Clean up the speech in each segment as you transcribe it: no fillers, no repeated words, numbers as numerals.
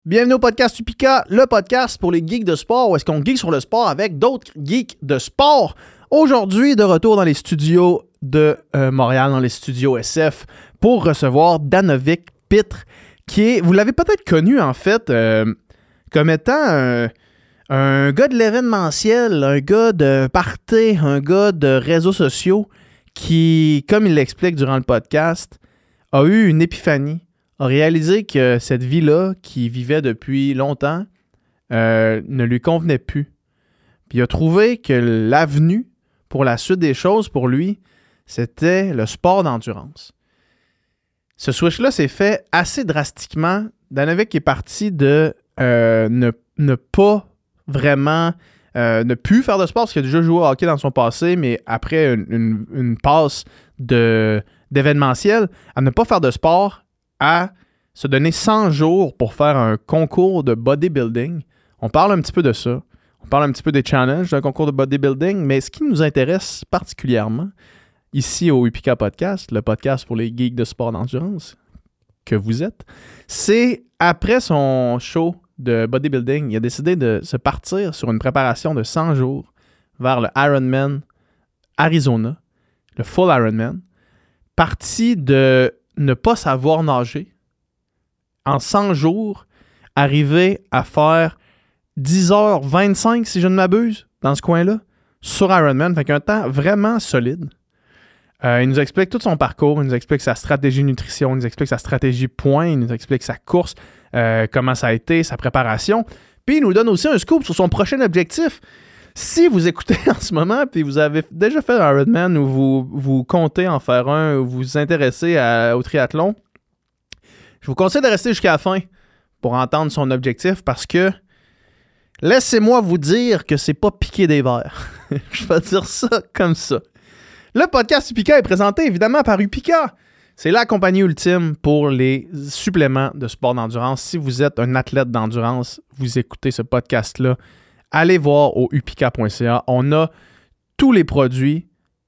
Bienvenue au podcast Upika, le podcast pour les geeks de sport, où est-ce qu'on geek sur le sport avec d'autres geeks de sport. Aujourd'hui, de retour dans les studios de Montréal, dans les studios SF, pour recevoir Danovic Pitre, qui est, vous l'avez peut-être connu en fait, comme étant un gars de l'événementiel, un gars de party, un gars de réseaux sociaux, qui, comme il l'explique durant le podcast, a eu une épiphanie, a réalisé que cette vie-là, qu'il vivait depuis longtemps, ne lui convenait plus. Puis il a trouvé que l'avenue pour la suite des choses, pour lui, c'était le sport d'endurance. Ce switch-là s'est fait assez drastiquement. Danovic est parti de ne pas vraiment... ne plus faire de sport, parce qu'il a déjà joué au hockey dans son passé, mais après une passe d'événementiel, à ne pas faire de sport, à se donner 100 jours pour faire un concours de bodybuilding. On parle un petit peu de ça. On parle un petit peu des challenges d'un concours de bodybuilding, mais ce qui nous intéresse particulièrement, ici au Upika Podcast, le podcast pour les geeks de sport d'endurance que vous êtes, c'est après son show de bodybuilding, il a décidé de se partir sur une préparation de 100 jours vers le Ironman Arizona, le full Ironman, parti de ne pas savoir nager, en 100 jours, arriver à faire 10h25, si je ne m'abuse, dans ce coin-là, sur Ironman. Fait qu'un temps vraiment solide. Il nous explique tout son parcours, il nous explique sa stratégie nutrition, il nous explique sa stratégie point, il nous explique sa course, comment ça a été, sa préparation. Puis il nous donne aussi un scoop sur son prochain objectif. Si vous écoutez en ce moment, puis vous avez déjà fait un Ironman ou vous comptez en faire un, ou vous vous intéressez au triathlon, je vous conseille de rester jusqu'à la fin pour entendre son objectif, parce que laissez-moi vous dire que c'est pas piquer des verres. Je vais dire ça comme ça. Le podcast Upika est présenté évidemment par Upika. C'est la compagnie ultime pour les suppléments de sport d'endurance. Si vous êtes un athlète d'endurance, vous écoutez ce podcast-là, allez voir au upika.ca. On a tous les produits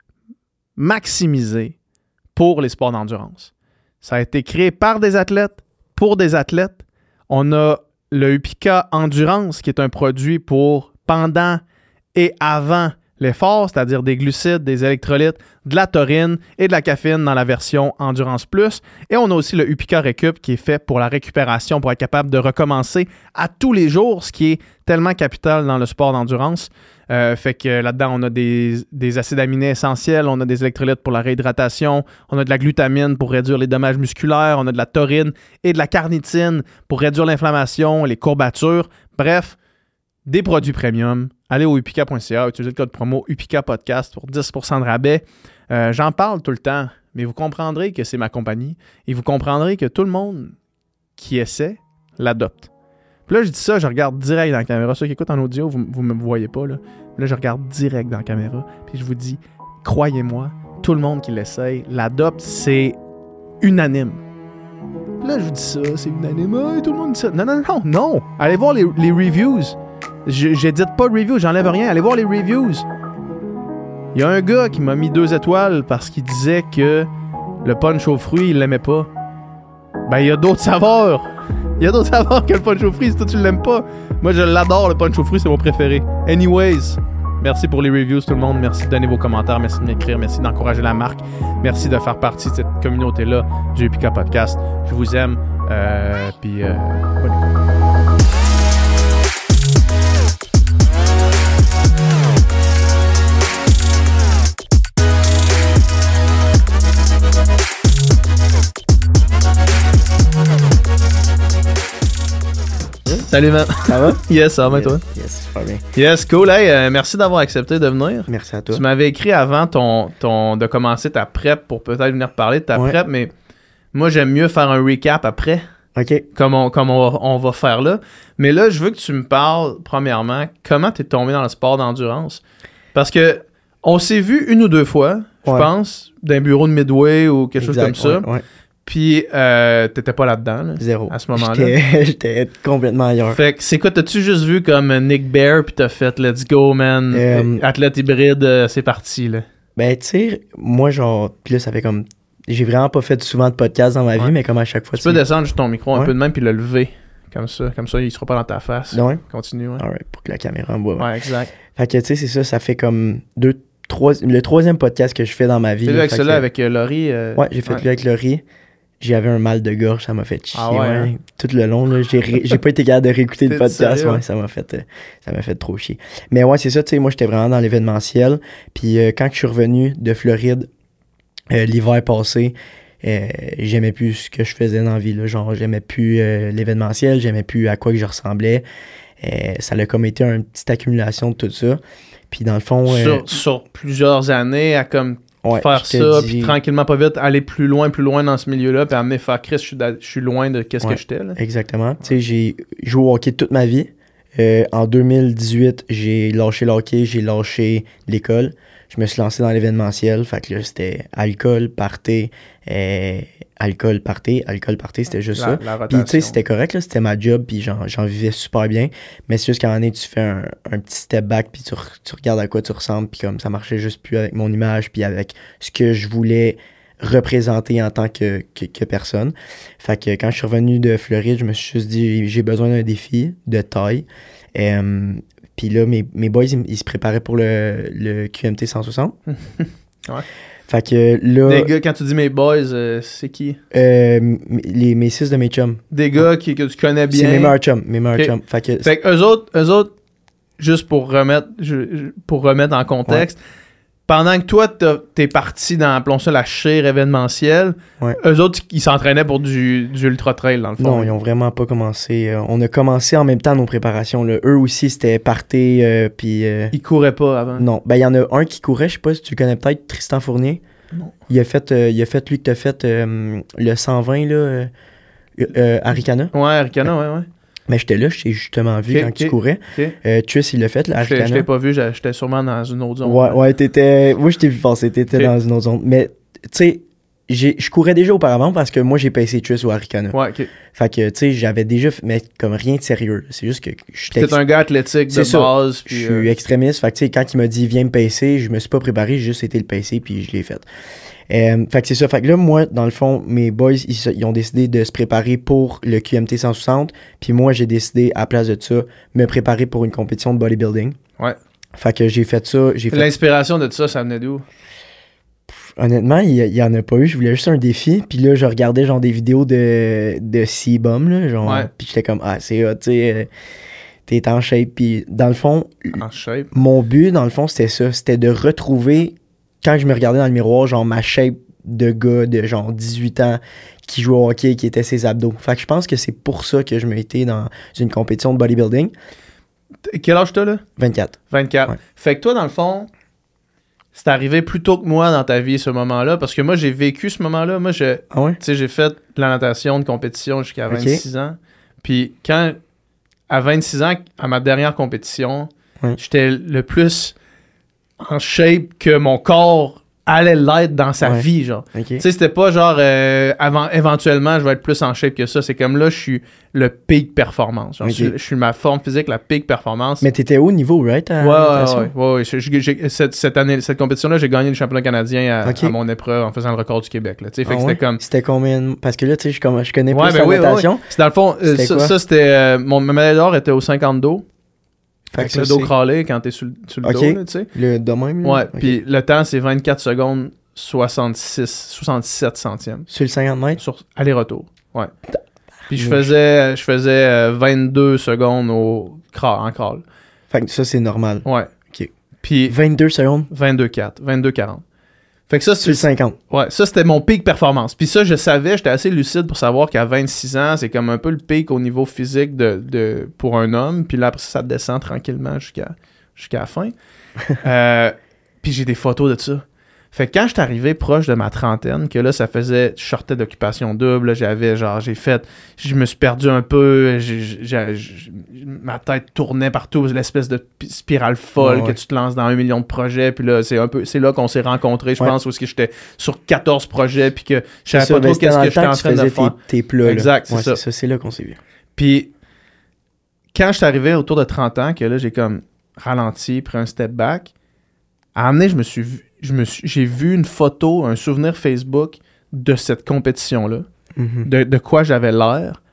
maximisés pour les sports d'endurance. Ça a été créé par des athlètes, pour des athlètes. On a le Upika Endurance, qui est un produit pour pendant et avant l'effort, c'est-à-dire des glucides, des électrolytes, de la taurine et de la caféine dans la version Endurance Plus. Et on a aussi le Upika Récup, qui est fait pour la récupération, pour être capable de recommencer à tous les jours, ce qui est tellement capital dans le sport d'endurance. Fait que là-dedans, on a des acides aminés essentiels, on a des électrolytes pour la réhydratation, on a de la glutamine pour réduire les dommages musculaires, on a de la taurine et de la carnitine pour réduire l'inflammation, les courbatures. Bref, des produits premium. Allez au upika.ca, utilisez le code promo Upika Podcast pour 10% de rabais. J'en parle tout le temps, mais vous comprendrez que c'est ma compagnie et vous comprendrez que tout le monde qui essaie l'adopte. Puis là, je dis ça, je regarde direct dans la caméra. Ceux qui écoutent en audio, vous ne me voyez pas. Là, je regarde direct dans la caméra. Puis je vous dis, croyez-moi, tout le monde qui l'essaye l'adopte, c'est unanime. Puis là, je vous dis ça, c'est unanime. Hey, tout le monde dit ça. Non. Allez voir les reviews. J'édite pas de reviews, j'enlève rien. Allez voir les reviews. Il y a un gars qui m'a mis 2 étoiles parce qu'il disait que le punch aux fruits, il l'aimait pas. Ben, il y a d'autres saveurs. Il y a d'autres saveurs que le punch aux fruits, si toi tu l'aimes pas. Moi, je l'adore, le punch aux fruits, c'est mon préféré. Anyways, merci pour les reviews, tout le monde. Merci de donner vos commentaires, merci de m'écrire, merci d'encourager la marque. Merci de faire partie de cette communauté-là du Upika Podcast. Je vous aime. Puis, bonne écoute. Salut, man. Ça va? Yes, ça va, yes, toi? Yes, super bien. Yes, cool. Hey, merci d'avoir accepté de venir. Merci à toi. Tu m'avais écrit avant de commencer ta prep pour peut-être venir parler de ta prep, mais moi, j'aime mieux faire un recap après. OK. Comme on va faire là. Mais là, je veux que tu me parles, premièrement, comment tu es tombé dans le sport d'endurance. Parce que on s'est vu 1 ou 2 fois, je pense, d'un bureau de Midway ou quelque chose comme ça. Ouais. Puis, t'étais pas là-dedans, là, Zéro. à ce moment-là. J'étais complètement ailleurs. Fait que c'est quoi, t'as-tu juste vu comme Nick Bear puis t'as fait let's go, man, athlète hybride, c'est parti, là? Ben, tu sais, moi, genre, pis là, ça fait comme. J'ai vraiment pas fait souvent de podcast dans ma vie, mais comme à chaque fois. Tu peux descendre juste ton micro un peu de même puis le lever. Comme ça, il sera pas dans ta face. Ouais. Continue, ouais. Alright, pour que la caméra me voit. Ouais, exact. Fait que, tu sais, c'est ça, ça fait comme le 3e podcast que je fais dans ma vie. T'as vu avec celui-là, que... avec Laurie? Ouais, j'ai fait lui avec Laurie. J'avais un mal de gorge, ça m'a fait chier. Ah ouais, hein? Tout le long, là, j'ai pas été capable de réécouter le podcast. Sérieux, ouais, ça m'a fait trop chier. Mais ouais, c'est ça, tu sais, moi, j'étais vraiment dans l'événementiel. Puis quand je suis revenu de Floride, l'hiver passé, j'aimais plus ce que je faisais dans la vie, là. Genre, j'aimais plus l'événementiel, j'aimais plus à quoi que je ressemblais. Ça a comme été une petite accumulation de tout ça. Puis dans le fond... Sur plusieurs années, à comme faire ça, puis tranquillement, pas vite, aller plus loin dans ce milieu-là, puis amener faire Chris, je suis loin de qu'est-ce que j'étais, là. Exactement. Ouais. Tu sais, j'ai joué au hockey toute ma vie. En 2018, j'ai lâché le hockey, j'ai lâché l'école. Je me suis lancé dans l'événementiel. Fait que là, c'était alcool, party, c'était juste ça. Puis tu sais, c'était correct, là, c'était ma job, puis j'en vivais super bien. Mais c'est juste qu'à un moment donné, tu fais un petit step back, puis tu regardes à quoi tu ressembles, puis comme ça marchait juste plus avec mon image, puis avec ce que je voulais représenter en tant que personne. Fait que quand je suis revenu de Floride, je me suis juste dit, j'ai besoin d'un défi de taille. Puis là, mes boys, ils se préparaient pour le QMT 160. Ouais. Fait que là... Des gars, quand tu dis mes boys, c'est qui? Mes 6 de mes chums. Des gars que tu connais bien. C'est mes meilleurs chums. Fait que eux autres, juste pour remettre en contexte, pendant que toi, t'es parti dans, appelons ça, la chire événementielle, eux autres, ils s'entraînaient pour du ultra-trail, dans le fond. Non, ils ont vraiment pas commencé. On a commencé en même temps nos préparations. Là. Eux aussi, c'était party, puis... Ils couraient pas avant? Non. Ben, il y en a un qui courait, je sais pas si tu le connais peut-être, Tristan Fournier. Non. Il a fait lui que t'as fait le 120, là, Arikana. Ouais, Arikana, ouais. Mais j'étais là, je t'ai justement vu quand tu courais. Triss, il l'a fait, là, Arikana. Je t'ai pas vu, j'étais sûrement dans une autre zone. Ouais, t'étais... Moi, je t'ai vu passer, t'étais dans une autre zone. Mais, tu sais, je courais déjà auparavant parce que moi, j'ai pacé Triss au Arikana. Ouais, OK. Fait que, tu sais, j'avais déjà... Mais comme rien de sérieux. C'est juste que... T'es un gars athlétique de base. Je suis extrémiste. Fait que, tu sais, quand il m'a dit « Viens me pacer », je me suis pas préparé, j'ai juste été le pacer, puis je l'ai fait. Fait que c'est ça. Fait que là, moi, dans le fond, mes boys, ils ont décidé de se préparer pour le QMT 160. Puis moi, j'ai décidé, à la place de ça, me préparer pour une compétition de bodybuilding. Ouais. Fait que j'ai fait ça. L'inspiration de tout ça venait d'où? Honnêtement, il y en a pas eu. Je voulais juste un défi. Puis là, je regardais genre des vidéos de C-Bum, là. Genre, puis j'étais comme, c'est hot, tu sais, t'es en shape. Puis dans le fond, mon but, dans le fond, c'était ça. C'était de retrouver... Quand je me regardais dans le miroir, genre ma shape de gars de genre 18 ans qui jouait au hockey, qui était ses abdos. Fait que je pense que c'est pour ça que je me été dans une compétition de bodybuilding. Quel âge t'as, là? 24. 24. Ouais. Fait que toi, dans le fond, c'est arrivé plus tôt que moi dans ta vie, ce moment-là, parce que moi, j'ai vécu ce moment-là. Moi, tu sais, j'ai fait de la natation de compétition jusqu'à 26 ans. Puis à 26 ans, à ma dernière compétition, j'étais le plus... en shape que mon corps allait l'être dans sa vie, genre. Tu sais, c'était pas genre éventuellement je vais être plus en shape que ça. C'est comme là, je suis le peak performance. Genre, je suis ma forme physique, la peak performance. Mais t'étais haut niveau, right? Ouais. Cette compétition-là, j'ai gagné le championnat canadien à mon épreuve en faisant le record du Québec. Là. Fait que c'était comme... C'était combien? Parce que là, tu sais, je connais plus la natation. C'est dans le fond, ça c'était... ma médaille d'or était au 50 dos. Fait que le dos crawlé quand t'es sur le dos, là, tu sais. Le dos même, là? Ouais, puis le temps, c'est 24 secondes 67 centièmes. Sur le 50 mètres? Sur aller-retour, ouais. Puis je faisais 22 secondes en crawl. Fait que ça, c'est normal. Ouais. OK. Puis 22 secondes? 22,40. Fait que ça, sur le 50. Ouais, ça, c'était mon pic performance. Puis ça, j'étais assez lucide pour savoir qu'à 26 ans, c'est comme un peu le pic au niveau physique pour un homme. Puis là, après ça descend tranquillement jusqu'à la fin. Puis j'ai des photos de ça. Fait que quand je suis arrivé proche de ma trentaine, que là, ça faisait... Je sortais d'occupation double, là, je me suis perdu un peu, ma tête tournait partout, l'espèce de spirale folle que tu te lances dans 1 million de projets, puis là, c'est là qu'on s'est rencontrés, je pense, où j'étais sur 14 projets, puis que je savais pas trop qu'est-ce que j'étais en train de faire. Tes plats, exact, c'est ça. C'est là qu'on s'est vu. Puis, quand je suis arrivé autour de 30 ans, que là, j'ai comme ralenti, pris un step back, à un moment donné, j'ai vu une photo, un souvenir Facebook de cette compétition-là, de quoi j'avais l'air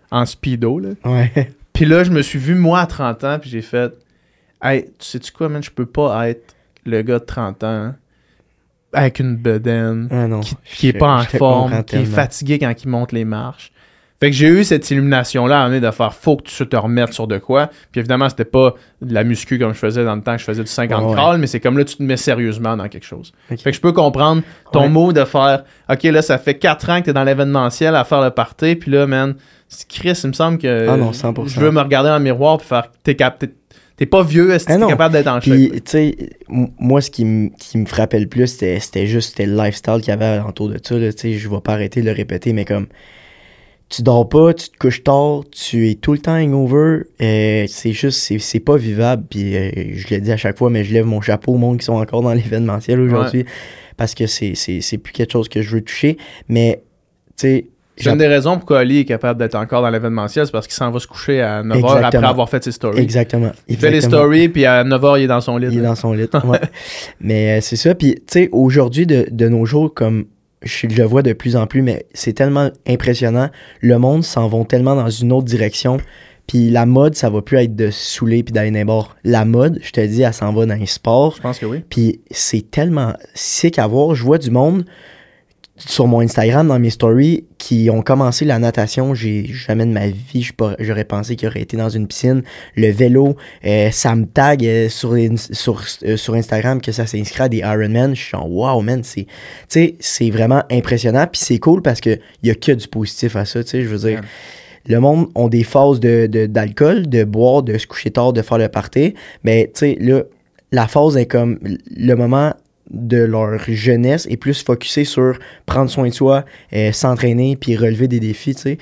en speedo, là. Ouais. Puis là, je me suis vu, moi, à 30 ans, puis j'ai fait, hey, tu sais-tu quoi, man, je peux pas être le gars de 30 ans avec une bedaine, qui est pas en forme, qui est fatigué quand il monte les marches. Fait que j'ai eu cette illumination-là à amener de faire, faut que tu te remettes sur de quoi. Puis évidemment, c'était pas de la muscu comme je faisais dans le temps que je faisais du 50 crawl, mais c'est comme là, tu te mets sérieusement dans quelque chose. Okay. Fait que je peux comprendre ton mot de faire, OK, là, ça fait 4 ans que t'es dans l'événementiel à faire le party, puis là, man, Chris, il me semble que 100%. Je veux me regarder dans le miroir puis faire, t'es pas vieux, est-ce que t'es capable d'être en shape? Puis, tu sais, moi, ce qui me frappait le plus, c'était le lifestyle qu'il y avait autour de ça. Tu sais, je vais pas arrêter de le répéter, mais comme, tu dors pas, tu te couches tard, tu es tout le temps hangover, c'est juste, c'est pas vivable. Puis, je le dis à chaque fois, mais je lève mon chapeau au monde qui sont encore dans l'événementiel aujourd'hui, parce que c'est plus quelque chose que je veux toucher. Mais, tu sais, c'est une des raisons pourquoi Ali est capable d'être encore dans l'événementiel, c'est parce qu'il s'en va se coucher à 9h après avoir fait ses stories. Exactement. Il fait les stories, puis à 9h, il est dans son lit. Il est dans son lit, ouais. Mais c'est ça. Puis, tu sais, aujourd'hui, de nos jours, comme je le vois de plus en plus, mais c'est tellement impressionnant. Le monde s'en va tellement dans une autre direction. Puis la mode, ça va plus être de saouler puis d'aller n'importe. La mode, je te dis, elle s'en va dans les sports. Je pense que oui. Puis c'est tellement sick à voir. Je vois du monde sur mon Instagram, dans mes stories, qui ont commencé la natation. Jamais de ma vie, j'aurais pensé qu'ils auraient été dans une piscine. Le vélo, ça me tag sur Instagram que ça s'inscrit à des Ironman. Je suis genre, wow, man, c'est vraiment impressionnant. Puis c'est cool parce qu'il y a que du positif à ça, tu sais, je veux dire. Yeah. Le monde ont des phases d'alcool, de boire, de se coucher tard, de faire le party. Mais, tu sais, là, la phase est comme le moment de leur jeunesse est plus focusé sur prendre soin de soi, s'entraîner puis relever des défis, tu sais.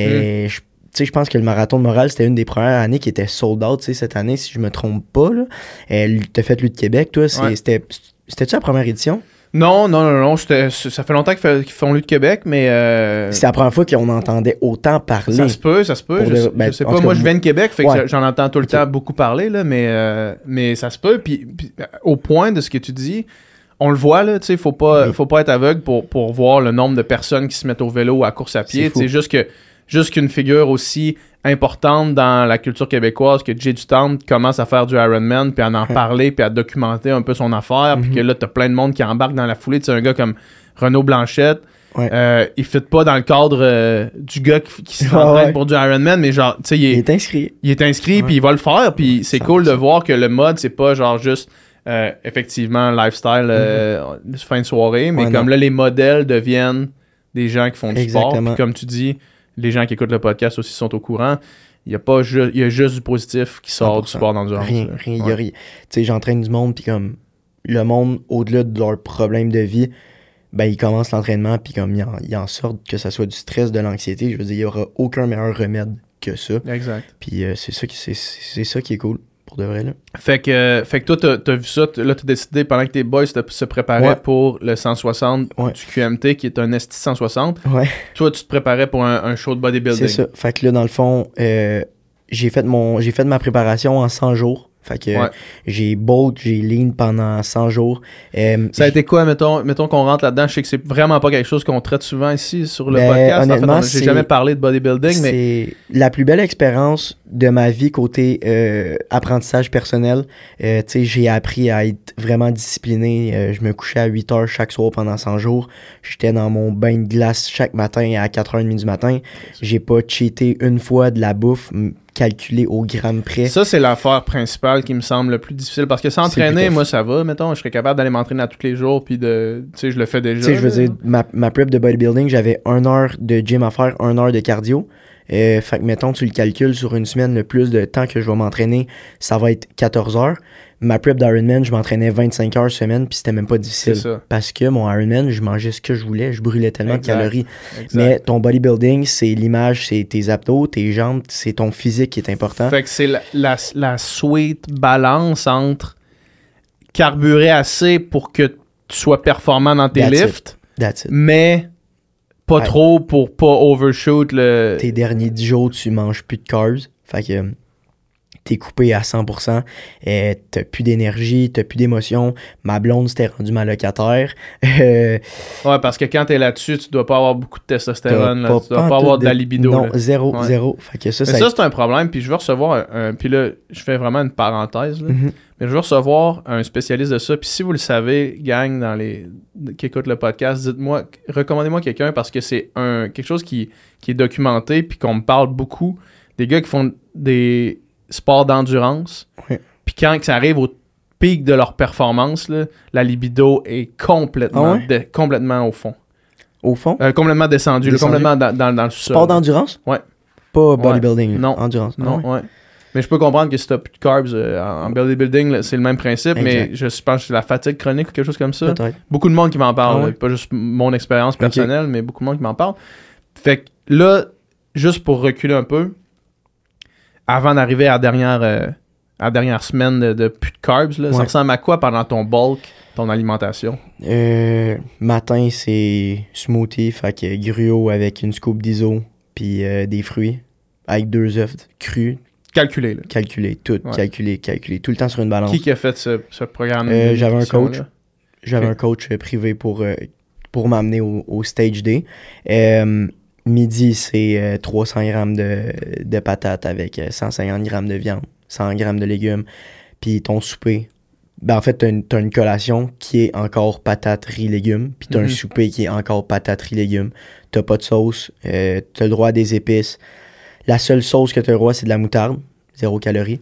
Je pense que le marathon de Montréal, c'était une des premières années qui était sold out, tu sais, cette année, si je me trompe pas, là. T'as fait Lutte Québec, toi, c'était-tu la première édition? Non, ça fait longtemps qu'ils font Lutte Québec, mais... C'est la première fois qu'on entendait autant parler. Ça se peut. Je sais pas, moi je viens de Québec, fait que j'en entends tout le temps beaucoup parler, là, mais ça se peut, puis au point de ce que tu dis... On le voit, là, tu sais, faut pas être aveugle pour voir le nombre de personnes qui se mettent au vélo ou à course à pied. C'est juste qu'une figure aussi importante dans la culture québécoise que Jay du Temple commence à faire du Ironman, puis à en parler, puis à documenter un peu son affaire, puis que là, t'as plein de monde qui embarque dans la foulée. Tu sais, un gars comme Renaud Blanchette, il ne fit pas dans le cadre du gars qui s'entraîne pour du Ironman, mais genre, tu sais, il est inscrit. Il est inscrit, puis il va le faire, puis c'est cool de voir que le mode, c'est pas genre juste... effectivement, lifestyle fin de soirée, mais comme là, les modèles deviennent des gens qui font du sport. Puis comme tu dis, les gens qui écoutent le podcast aussi sont au courant. Il y a juste du positif qui sort 100%. Du sport d'endurance. Rien. Tu sais, j'entraîne du monde, puis comme le monde, au-delà de leurs problèmes de vie, ben ils commencent l'entraînement, puis comme ils en sortent, que ça soit du stress, de l'anxiété. Je veux dire, il n'y aura aucun meilleur remède que ça. Exact. Puis c'est ça qui est cool. De vrai, là. Fait que toi, t'as vu ça, là, t'as décidé pendant que tes boys se préparaient pour le 160 du QMT, qui est un ST 160. Ouais. Toi, tu te préparais pour un show de bodybuilding. C'est ça. Fait que là, dans le fond, j'ai fait ma préparation en 100 jours. Fait que j'ai bulk, j'ai lean pendant 100 jours. Ça a été quoi, mettons qu'on rentre là-dedans? Je sais que c'est vraiment pas quelque chose qu'on traite souvent ici sur le podcast. Honnêtement, en fait, j'ai jamais parlé de bodybuilding, mais... C'est la plus belle expérience de ma vie côté apprentissage personnel. Tu sais, j'ai appris à être vraiment discipliné. Je me couchais à 8 heures chaque soir pendant 100 jours. J'étais dans mon bain de glace chaque matin à 4h30 du matin. J'ai pas cheaté une fois de la bouffe calculé au gramme près. Ça, c'est l'affaire principale qui me semble le plus difficile, parce que s'entraîner, moi, ça va, mettons, je serais capable d'aller m'entraîner à tous les jours, puis tu sais, je le fais déjà. Tu sais, je veux dire, ma prep de bodybuilding, j'avais 1 heure de gym à faire, 1 heure de cardio. Fait que, mettons, tu le calcules sur une semaine, le plus de temps que je vais m'entraîner, ça va être 14 heures. Ma prep d'Ironman, je m'entraînais 25 heures semaine, puis c'était même pas difficile. Parce que mon Ironman, je mangeais ce que je voulais, je brûlais tellement de calories. Mais ton bodybuilding, c'est l'image, c'est tes abdos, tes jambes, c'est ton physique qui est important. Fait que c'est la sweet balance entre carburer assez pour que tu sois performant dans tes lifts, mais pas trop pour pas overshoot le... Tes derniers 10 jours, tu manges plus de carbs. Fait que t'es coupé à 100%, t'as plus d'énergie, t'as plus d'émotion. Ma blonde s'était rendue ma locataire. Ouais, parce que quand t'es là-dessus, tu dois pas avoir beaucoup de testostérone, là. Tu dois pas avoir de la libido. Non, là. zéro. Fait que ça, c'est un problème, puis je veux recevoir puis là, je fais vraiment une parenthèse, là. Mais je veux recevoir un spécialiste de ça, puis si vous le savez, gang, qui écoute le podcast, dites-moi, recommandez-moi quelqu'un, parce que c'est quelque chose qui est documenté, puis qu'on me parle beaucoup, des gars qui font des sports d'endurance, puis quand ça arrive au pic de leur performance, là, la libido est complètement, complètement au fond. Au fond? Complètement descendu. Complètement dans le sous-sol. Sport d'endurance? Ouais. Pas bodybuilding? Non. Endurance? Non, ouais. Mais je peux comprendre que si t'as plus de carbs en bodybuilding, là, c'est le même principe, exact. Mais je pense que c'est la fatigue chronique ou quelque chose comme ça. Peut-être. Beaucoup de monde qui m'en parle, pas juste mon expérience personnelle, mais beaucoup de monde qui m'en parle. Fait que là, juste pour reculer un peu, avant d'arriver à la dernière semaine de plus de carbs, là, ça ressemble à quoi pendant ton bulk, ton alimentation? Matin, c'est smoothie, fait que gruau avec une scoop d'iso, puis des fruits, avec 2 œufs crus. Calculé, là. Calculé, tout, calculé, tout le temps sur une balance. Qui a fait ce programme? J'avais un coach. J'avais un coach privé pour m'amener au stage day. Midi, c'est 300 grammes de patates avec 150 grammes de viande, 100 grammes de légumes. Puis ton souper, en fait, t'as une collation qui est encore patates, riz, légumes. Puis t'as un souper qui est encore patates, riz, légumes. T'as pas de sauce. T'as le droit à des épices. La seule sauce que t'as le droit, c'est de la moutarde. 0 calories.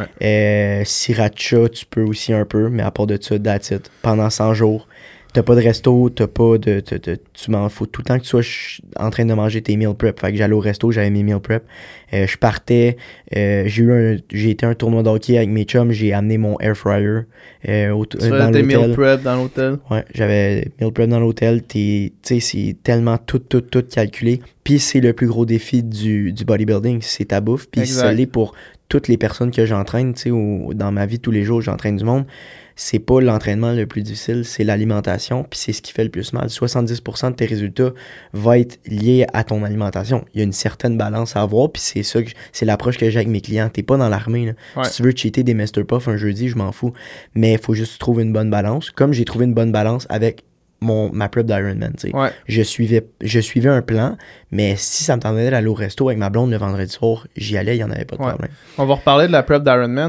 Sriracha, tu peux aussi un peu, mais à part de ça, that's it. Pendant 100 jours. T'as pas de resto, t'as pas de... tu m'en fous tout le temps que tu sois en train de manger tes meal prep. Fait que j'allais au resto, j'avais mes meal prep. Je partais, j'ai été à un tournoi de hockey avec mes chums, j'ai amené mon air fryer dans l'hôtel. Tes meal prep dans l'hôtel? Ouais, j'avais meal prep dans l'hôtel. Tu sais, c'est tellement tout calculé. Puis c'est le plus gros défi du bodybuilding, c'est ta bouffe. Puis ça l'est pour toutes les personnes que j'entraîne, tu sais, dans ma vie tous les jours, j'entraîne du monde. C'est pas l'entraînement le plus difficile, c'est l'alimentation, puis c'est ce qui fait le plus mal. 70% de tes résultats vont être liés à ton alimentation. Il y a une certaine balance à avoir, puis c'est l'approche que j'ai avec mes clients. T'es pas dans l'armée, là. Si tu veux cheater des Mr. Puff un jeudi, je m'en fous. Mais il faut juste trouver une bonne balance. Comme j'ai trouvé une bonne balance avec ma prep d'Ironman, tu sais. Je suivais un plan, mais si ça me tentait d'aller au resto avec ma blonde le vendredi soir, j'y allais, il n'y en avait pas de problème. On va reparler de la prep d'Ironman.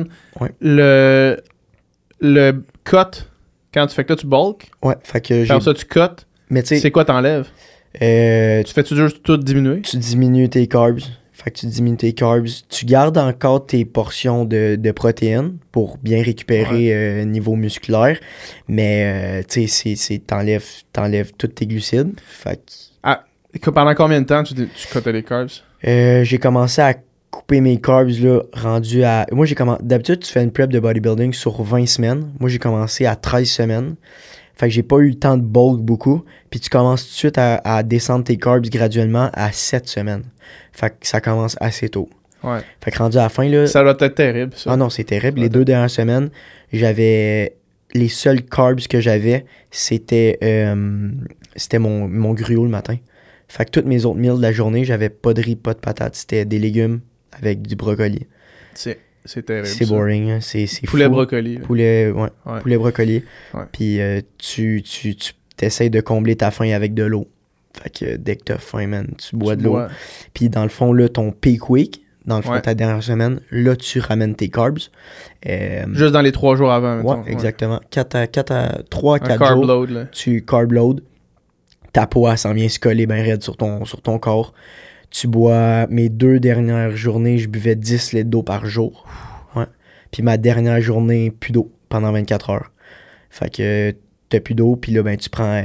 Le cut, quand tu fais que là, tu bulk. Ouais, fait que après ça, tu cut. Mais tu sais, c'est quoi t'enlèves? Tu fais-tu juste tout diminuer? Tu diminues tes carbs. Fait que tu diminues tes carbs. Tu gardes encore tes portions de protéines pour bien récupérer niveau musculaire. Mais tu sais, t'enlèves tous tes glucides. Fait que... pendant combien de temps tu cutais les carbs? J'ai commencé à couper mes carbs là, rendu à... Moi, d'habitude, tu fais une prep de bodybuilding sur 20 semaines. Moi, j'ai commencé à 13 semaines. Fait que j'ai pas eu le temps de bulk beaucoup. Puis tu commences tout de suite à descendre tes carbs graduellement à 7 semaines. Fait que ça commence assez tôt. Fait que rendu à la fin, là... Ça doit être terrible, ça. Ah non, c'est terrible. Les 2 dernières semaines, j'avais... Les seuls carbs que j'avais, c'était mon gruau le matin. Fait que toutes mes autres meals de la journée, j'avais pas de riz, pas de patates. C'était des légumes avec du brocoli. C'est terrible. C'est boring, hein. C'est poulet fou. Brocoli. Poulet brocoli. Puis tu t'essayes de combler ta faim avec de l'eau. Fait que dès que t'as faim, man, tu bois de l'eau. Puis dans le fond, là, ton peak week, dans le fond, ta dernière semaine, là, tu ramènes tes carbs. Juste dans les 3 jours avant, mettons. Exactement. 3-4 jours, carb load, là. Tu carb load. Ta peau, elle s'en vient se coller bien raide sur ton corps. Tu bois... Mes 2 dernières journées, je buvais 10 litres d'eau par jour. Puis ma dernière journée, plus d'eau pendant 24 heures. Fait que t'as plus d'eau, puis là, ben, tu prends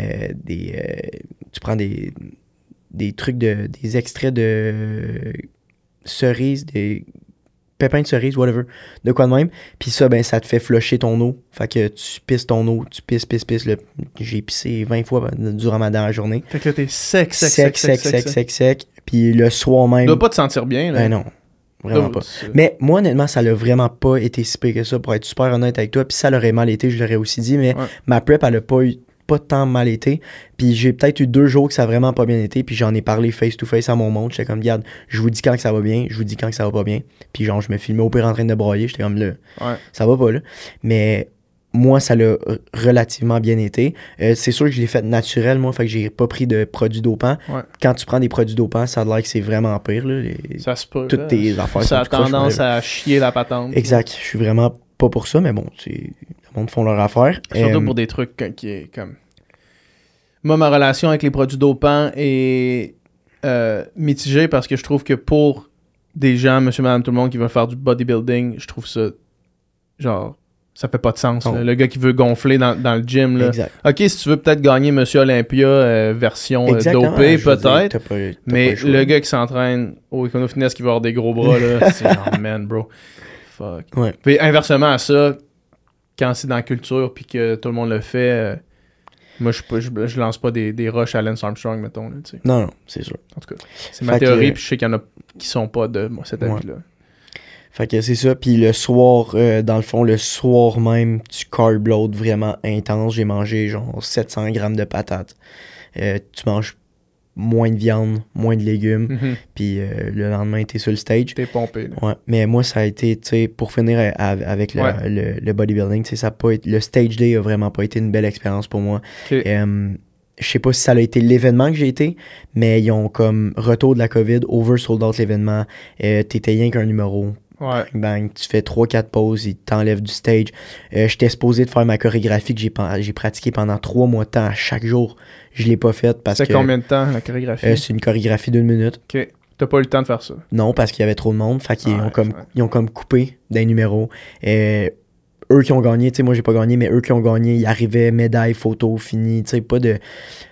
des trucs des extraits de cerises, des pépins de cerises, whatever, de quoi de même. Puis ça, ben, ça te fait flusher ton eau. Fait que tu pisses ton eau, tu pisses. Là, j'ai pissé 20 fois durant ma dernière journée. Fait que là, t'es sec. Puis le soir même... Tu dois pas te sentir bien, là. Ben non, vraiment pas. Mais moi, honnêtement, ça l'a vraiment pas été si pire que ça, pour être super honnête avec toi. Puis ça l'aurait mal été, je l'aurais aussi dit. Mais ma prep, elle a pas eu... pas tant mal été. Puis j'ai peut-être eu 2 jours que ça a vraiment pas bien été. Puis j'en ai parlé face-to-face à mon monde. J'étais comme, regarde, je vous dis quand que ça va bien, je vous dis quand que ça va pas bien. Puis genre, je me filmais au pire en train de broyer. J'étais comme, là, ça va pas, là. Mais moi, ça l'a relativement bien été. C'est sûr que je l'ai fait naturel, moi, fait que j'ai pas pris de produits dopants. Ouais. Quand tu prends des produits dopants, ça a l'air que c'est vraiment pire, là. Ça se peut. Toutes tes affaires ça sont a tout croche, tendance à chier la patente. Exact. Je suis vraiment pas pour ça, mais bon, le monde font leur affaire. Surtout pour des trucs qui est comme... Moi, ma relation avec les produits dopants est mitigée parce que je trouve que pour des gens, monsieur, madame, tout le monde qui veulent faire du bodybuilding, je trouve ça, genre, ça fait pas de sens. Oh. Le gars qui veut gonfler dans le gym, là. Exact. OK, si tu veux peut-être gagner Monsieur Olympia version dopée, peut-être, mais le gars qui s'entraîne au Econo Fitness qui va avoir des gros bras, là, c'est genre, man, bro. Fuck. Ouais. Puis inversement à ça, quand c'est dans la culture puis que tout le monde le fait... moi, je lance pas des rushs à Lance Armstrong, mettons. Là, non, c'est sûr. En tout cas, c'est ma théorie, puis je sais qu'il y en a qui sont pas de cet avis-là. Fait que c'est ça. Puis le soir, dans le fond, le soir même, tu carb load vraiment intense. J'ai mangé genre 700 grammes de patates. Tu manges moins de viande, moins de légumes. Puis le lendemain, t'es sur le stage. T'es pompé. Là. Ouais. Mais moi, ça a été, tu sais, pour finir avec le bodybuilding, ça a pas été, le stage day a vraiment pas été une belle expérience pour moi. Okay. Je sais pas si ça a été l'événement que j'ai été, mais ils ont comme retour de la COVID, oversold out l'événement. T'étais rien qu'un numéro. Ouais. Bang, tu fais 3-4 pauses, ils t'enlèvent du stage. J'étais supposé de faire ma chorégraphie que j'ai pratiquée pendant 3 mois de temps à chaque jour. Je l'ai pas faite parce que... C'est combien de temps, la chorégraphie? C'est une chorégraphie d'1 minute. OK. T'as pas eu le temps de faire ça? Non, parce qu'il y avait trop de monde. Fait qu'ils ils ont comme coupé des numéros. Eux qui ont gagné, tu sais, moi j'ai pas gagné, mais eux qui ont gagné, ils arrivaient, médaille, photo, fini. Tu sais, pas de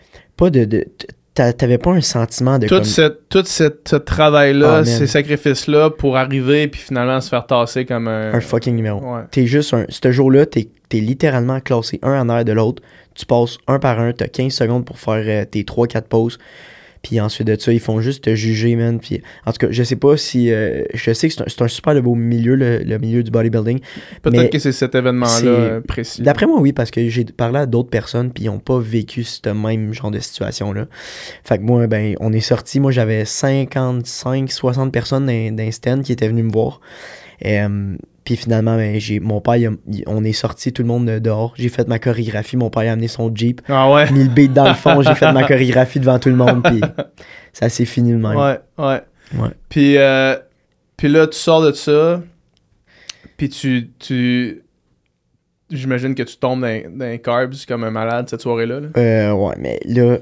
t'avais pas un sentiment de... Tout ce travail-là, ces sacrifices-là pour arriver puis finalement se faire tasser comme un fucking numéro. Ouais. T'es juste ce jour-là, t'es littéralement classé un en arrière de l'autre. Tu passes un par un, t'as 15 secondes pour faire tes 3-4 pauses. Puis ensuite de ça, ils font juste te juger, man. Puis, en tout cas, je sais pas si... je sais que c'est un super beau milieu, le milieu du bodybuilding. Peut-être que c'est cet événement-là précis. D'après moi, oui, parce que j'ai parlé à d'autres personnes, puis ils ont pas vécu ce même genre de situation-là. Fait que moi, ben, on est sortis. Moi, j'avais 55-60 personnes dans un stand qui étaient venues me voir. Puis finalement, ben, mon père, on est sortis tout le monde dehors. J'ai fait ma chorégraphie. Mon père a amené son Jeep. Ah ouais? Mis le beat dans le fond. J'ai fait ma chorégraphie devant tout le monde. Puis ça s'est fini de même. Ouais. Puis là, tu sors de ça. Puis j'imagine que tu tombes dans les carbs comme un malade cette soirée-là. Là. Ouais, mais là,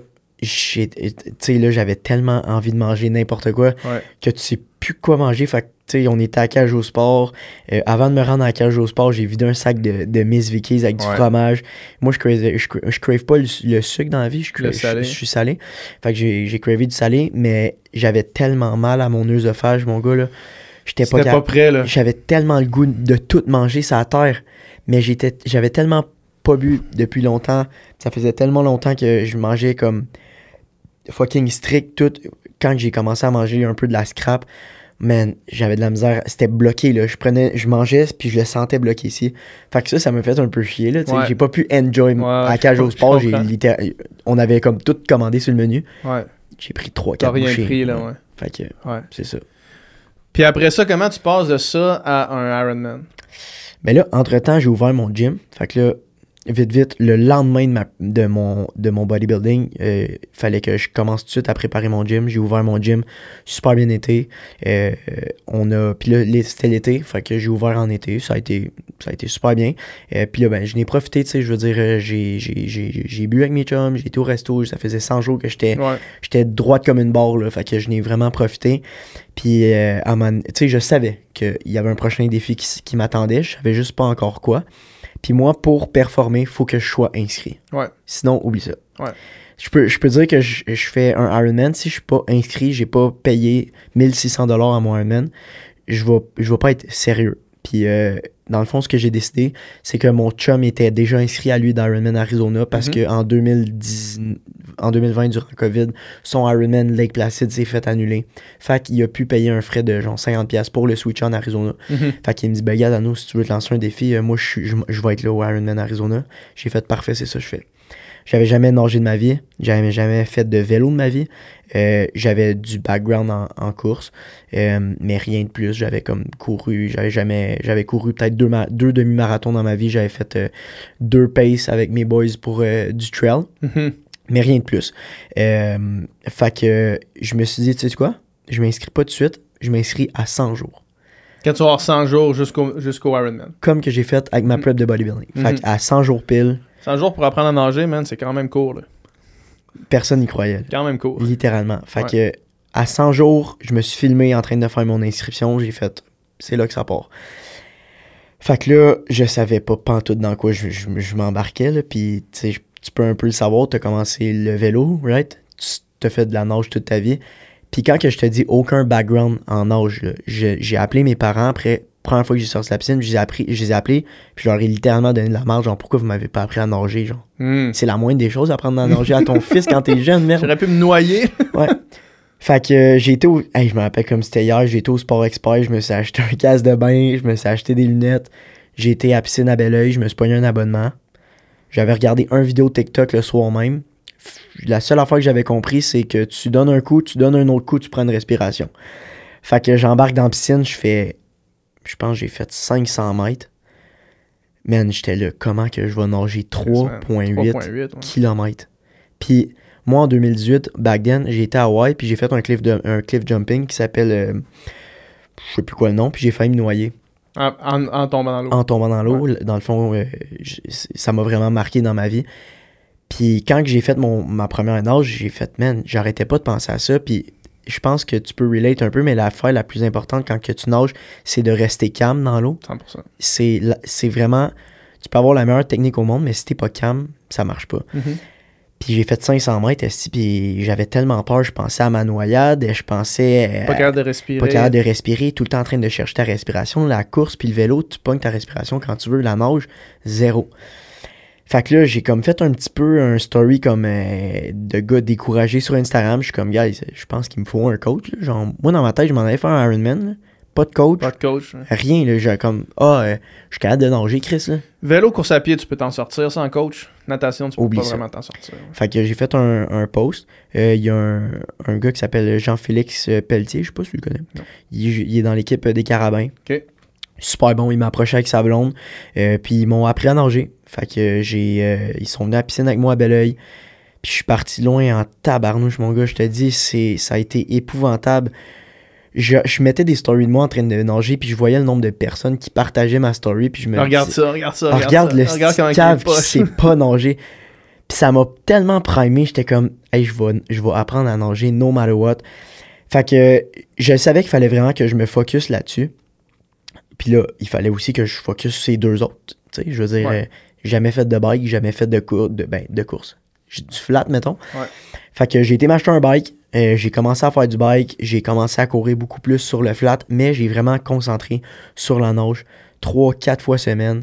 j'avais tellement envie de manger n'importe quoi que tu sais plus quoi manger. Fait que, tu sais, on était à Cage au Sport. Avant de me rendre à Cage au Sport, j'ai vidé un sac de Miss Vicky's avec du fromage. Moi, je crave pas le sucre dans la vie. Je suis salé. Fait que j'ai cravé du salé, mais j'avais tellement mal à mon œsophage, mon gars, là. J'étais pas prêt, là. J'avais tellement le goût de tout manger sur la terre, mais j'avais tellement pas bu depuis longtemps. Ça faisait tellement longtemps que je mangeais comme fucking strict tout. Quand j'ai commencé à manger un peu de la scrap, man, j'avais de la misère. C'était bloqué, là. Je mangeais, puis je le sentais bloqué ici. Fait que ça me fait un peu chier, là. J'ai pas pu enjoy à Cage au Sport. On avait comme tout commandé sur le menu. Ouais. J'ai pris 3-4 bouchées. T'as rien pris, là, ouais. Fait que, c'est ça. Puis après ça, comment tu passes de ça à un Ironman? Ben là, entre-temps, j'ai ouvert mon gym. Fait que là, vite, le lendemain de mon bodybuilding, fallait que je commence tout de suite à préparer mon gym. J'ai ouvert mon gym, super bien été. Puis là, c'était l'été, fait que j'ai ouvert en été. Ça a été super bien. Puis là, ben, je n'ai profité, tu sais, je veux dire, j'ai bu avec mes chums, j'ai été au resto. Ça faisait 100 jours que j'étais droite comme une barre, là. Fait que je n'ai vraiment profité. Puis, tu sais, je savais qu'il y avait un prochain défi qui m'attendait. Je savais juste pas encore quoi. Puis moi, pour performer, il faut que je sois inscrit. Ouais. Sinon, oublie ça. Ouais. Je peux dire que je fais un Ironman. Si je suis pas inscrit, j'ai pas payé 1600$ à mon Ironman, je vais pas être sérieux. Puis dans le fond, ce que j'ai décidé, c'est que mon chum était déjà inscrit à lui d'Ironman Arizona parce que en 2020, durant le COVID, son Ironman Lake Placid s'est fait annuler. Fait qu'il a pu payer un frais de genre 50$ pour le switch en Arizona. Fait qu'il me dit, ben regarde, Anno, si tu veux te lancer un défi, moi je vais être là au Ironman Arizona. J'ai fait parfait, c'est ça que je fais. J'avais jamais nagé de ma vie. J'avais jamais fait de vélo de ma vie. J'avais du background en course, mais rien de plus. J'avais comme couru. J'avais couru peut-être deux demi-marathons dans ma vie. J'avais fait 2 paces avec mes boys pour du trail. Mm-hmm. Mais rien de plus. Fait que je me suis dit, tu sais quoi? Je m'inscris pas tout de suite. Je m'inscris à 100 jours. Quand tu vas avoir 100 jours jusqu'au Ironman. Comme que j'ai fait avec ma prep de bodybuilding. Fait qu'à 100 jours pile. 100 jours pour apprendre à nager, man, c'est quand même court, là. Personne n'y croyait. Quand même court. Littéralement. Fait que à 100 jours, je me suis filmé en train de faire mon inscription. J'ai fait, c'est là que ça part. Fait que là, je savais pas pantoute dans quoi je m'embarquais, là. Puis, tu sais, tu peux un peu le savoir, t'as commencé le vélo, right? Tu t'as fait de la nage toute ta vie. Puis quand que je te dis aucun background en nage, là, j'ai appelé mes parents après, première fois que j'ai sorti de la piscine, je les ai appelés, puis je leur ai littéralement donné de la marge, genre pourquoi vous m'avez pas appris à nager, genre. C'est la moindre des choses, apprendre à nager à ton fils quand t'es jeune, merde. J'aurais pu me noyer. Ouais. Fait que j'ai été au... Hey, je me rappelle comme c'était hier, j'ai été au Sport Expert, je me suis acheté un casque de bain, je me suis acheté des lunettes, j'ai été à piscine à Belleuil, je me suis pogné un abonnement. J'avais regardé un vidéo TikTok le soir même. La seule affaire que j'avais compris, c'est que tu donnes un coup, tu donnes un autre coup, tu prends une respiration. Fait que j'embarque dans la piscine, je pense que j'ai fait 500 mètres. Man, j'étais là, comment que je vais nager 3,8 km. Puis moi, en 2018, back then, j'ai été à Hawaï, puis j'ai fait un cliff jumping qui s'appelle, je sais plus quoi le nom, puis j'ai failli me noyer. En tombant dans l'eau. En tombant dans l'eau. Ouais. Dans le fond, ça m'a vraiment marqué dans ma vie. Puis quand j'ai fait ma première nage, j'ai fait, man, j'arrêtais pas de penser à ça. Puis je pense que tu peux relate un peu, mais l'affaire la plus importante quand que tu nages, c'est de rester calme dans l'eau. 100%. C'est vraiment... Tu peux avoir la meilleure technique au monde, mais si t'es pas calme, ça marche pas. Mm-hmm. Puis j'ai fait 500 mètres, puis j'avais tellement peur, je pensais à ma noyade, je pensais... Pas capable de respirer. Pas capable de respirer, tout le temps en train de chercher ta respiration. La course puis le vélo, tu pognes ta respiration quand tu veux. La nage, 0. Fait que là, j'ai comme fait un petit peu un story comme de gars découragés sur Instagram. Je suis comme, guys, je pense qu'il me faut un coach. Là. Genre, moi, dans ma tête, je m'en allais faire un Ironman. Là. Pas de coach. Pas de coach. Hein. Rien. Là, j'ai comme, je suis capable de nager, Chris. Là. Vélo, course à pied, tu peux t'en sortir sans coach. Natation, tu peux Oublie pas ça. vraiment t'en sortir. Fait que j'ai fait un post. Il y a un gars qui s'appelle Jean-Félix Pelletier. Je sais pas si tu le connais. Non. Il est dans l'équipe des Carabins. OK. Super bon, il m'a approché avec sa blonde, puis ils m'ont appris à nager. Fait que ils sont venus à la piscine avec moi à Belleuil, puis je suis parti loin en tabarnouche, mon gars, je te dis, ça a été épouvantable. Je mettais des stories de moi en train de nager, puis je voyais le nombre de personnes qui partageaient ma story, puis je me regarde disais, ça, regarde ça. Regarde le comment cave qui sait pas nager. Puis ça m'a tellement primé, j'étais comme, hey, je vais apprendre à nager no matter what. Fait que je savais qu'il fallait vraiment que je me focus là-dessus. Puis là, il fallait aussi que je focus sur ces deux autres. Tu sais, je veux dire, jamais fait de bike, jamais fait de course. J'ai du flat, mettons. Ouais. Fait que j'ai été m'acheter un bike. J'ai commencé à faire du bike. J'ai commencé à courir beaucoup plus sur le flat. Mais j'ai vraiment concentré sur la nage. 3-4 fois semaine.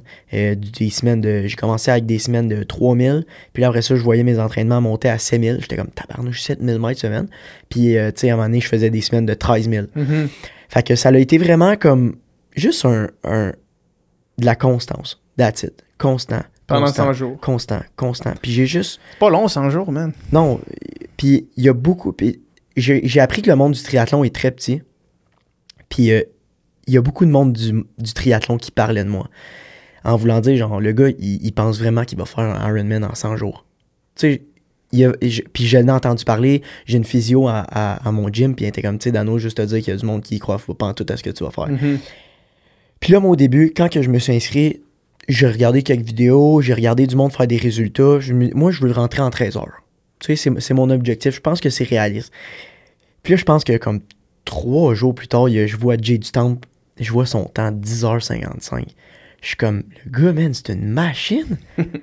J'ai commencé avec des semaines de 3000. Puis là, après ça, je voyais mes entraînements monter à 7000. J'étais comme, tabarnouche, 7000 mètres semaine. Puis, tu sais, à un moment donné, je faisais des semaines de 13000. Mm-hmm. Fait que ça a été vraiment comme... Juste de la constance. That's it. Constant. Pendant 100 jours. Constant. Puis j'ai juste... C'est pas long, 100 jours, man. Non. Puis il y a beaucoup... Puis j'ai appris que le monde du triathlon est très petit. Puis il y a beaucoup de monde du triathlon qui parlait de moi. En voulant dire, genre, le gars, il pense vraiment qu'il va faire un Ironman en 100 jours. Tu sais... Puis je l'ai entendu parler, j'ai une physio à mon gym, puis elle était comme, tu sais, Dano, juste te dire qu'il y a du monde qui y croit pas en tout à ce que tu vas faire. Mm-hmm. Puis là, moi, au début, quand que je me suis inscrit, j'ai regardé quelques vidéos, j'ai regardé du monde faire des résultats. Moi, je veux le rentrer en 13 heures. Tu sais, c'est mon objectif. Je pense que c'est réaliste. Puis là, je pense que comme 3 jours plus tard, je vois Jay du Temple, je vois son temps 10h55. Je suis comme, le gars, man, c'est une machine.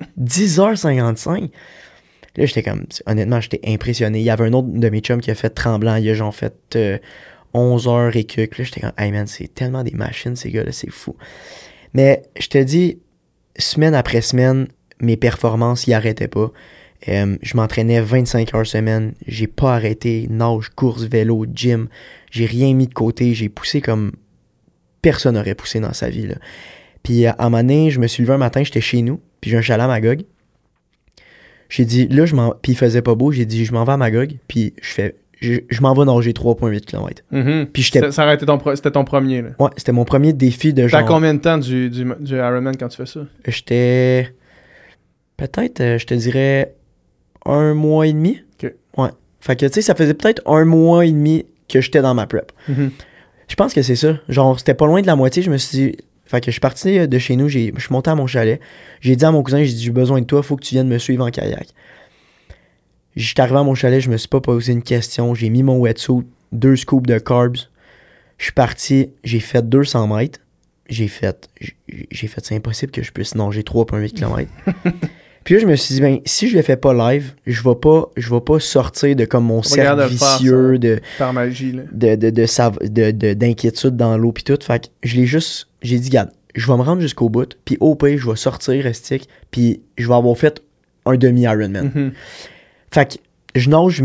10h55. Là, j'étais comme, honnêtement, j'étais impressionné. Il y avait un autre de mes chums qui a fait Tremblant. Il a genre fait 11 heures et quelques. Là, j'étais comme, hey man, c'est tellement des machines, ces gars-là, c'est fou. Mais je te dis, semaine après semaine, mes performances, ils arrêtaient pas. Je m'entraînais 25 heures semaine. J'ai pas arrêté. Nage, course, vélo, gym. J'ai rien mis de côté. J'ai poussé comme personne n'aurait poussé dans sa vie, là. Puis à un moment donné, je me suis levé un matin, j'étais chez nous. Puis j'ai un chalet à Magog. J'ai dit, là, puis il faisait pas beau, j'ai dit, je m'en vais à Magog, puis je m'en vais nager 3,8 km. Puis c'était ton premier, là? Ouais, c'était mon premier défi de genre... T'as combien de temps du Ironman quand tu fais ça? J'étais... Peut-être, je te dirais 1 mois et demi. OK. Ouais. Fait que, tu sais, ça faisait peut-être 1 mois et demi que j'étais dans ma prep. Je pense que c'est ça. Genre, c'était pas loin de la moitié, je me suis dit... Fait que je suis parti de chez nous, je suis monté à mon chalet. J'ai dit à mon cousin, j'ai dit, j'ai besoin de toi, faut que tu viennes me suivre en kayak. J'étais arrivé à mon chalet, je me suis pas posé une question. J'ai mis mon wetsuit, 2 scoops de carbs. Je suis parti, j'ai fait 200 mètres. J'ai fait, c'est impossible que je puisse nager 3,8 km. Puis là, je me suis dit, ben, si je le fais pas live, je vais pas sortir de comme mon cercle vicieux par magie, là. d'inquiétude dans l'eau puis tout. Fait que j'ai dit, regarde, je vais me rendre jusqu'au bout, puis au pire, je vais sortir restique, puis je vais avoir fait un demi-Ironman. Fait que je nage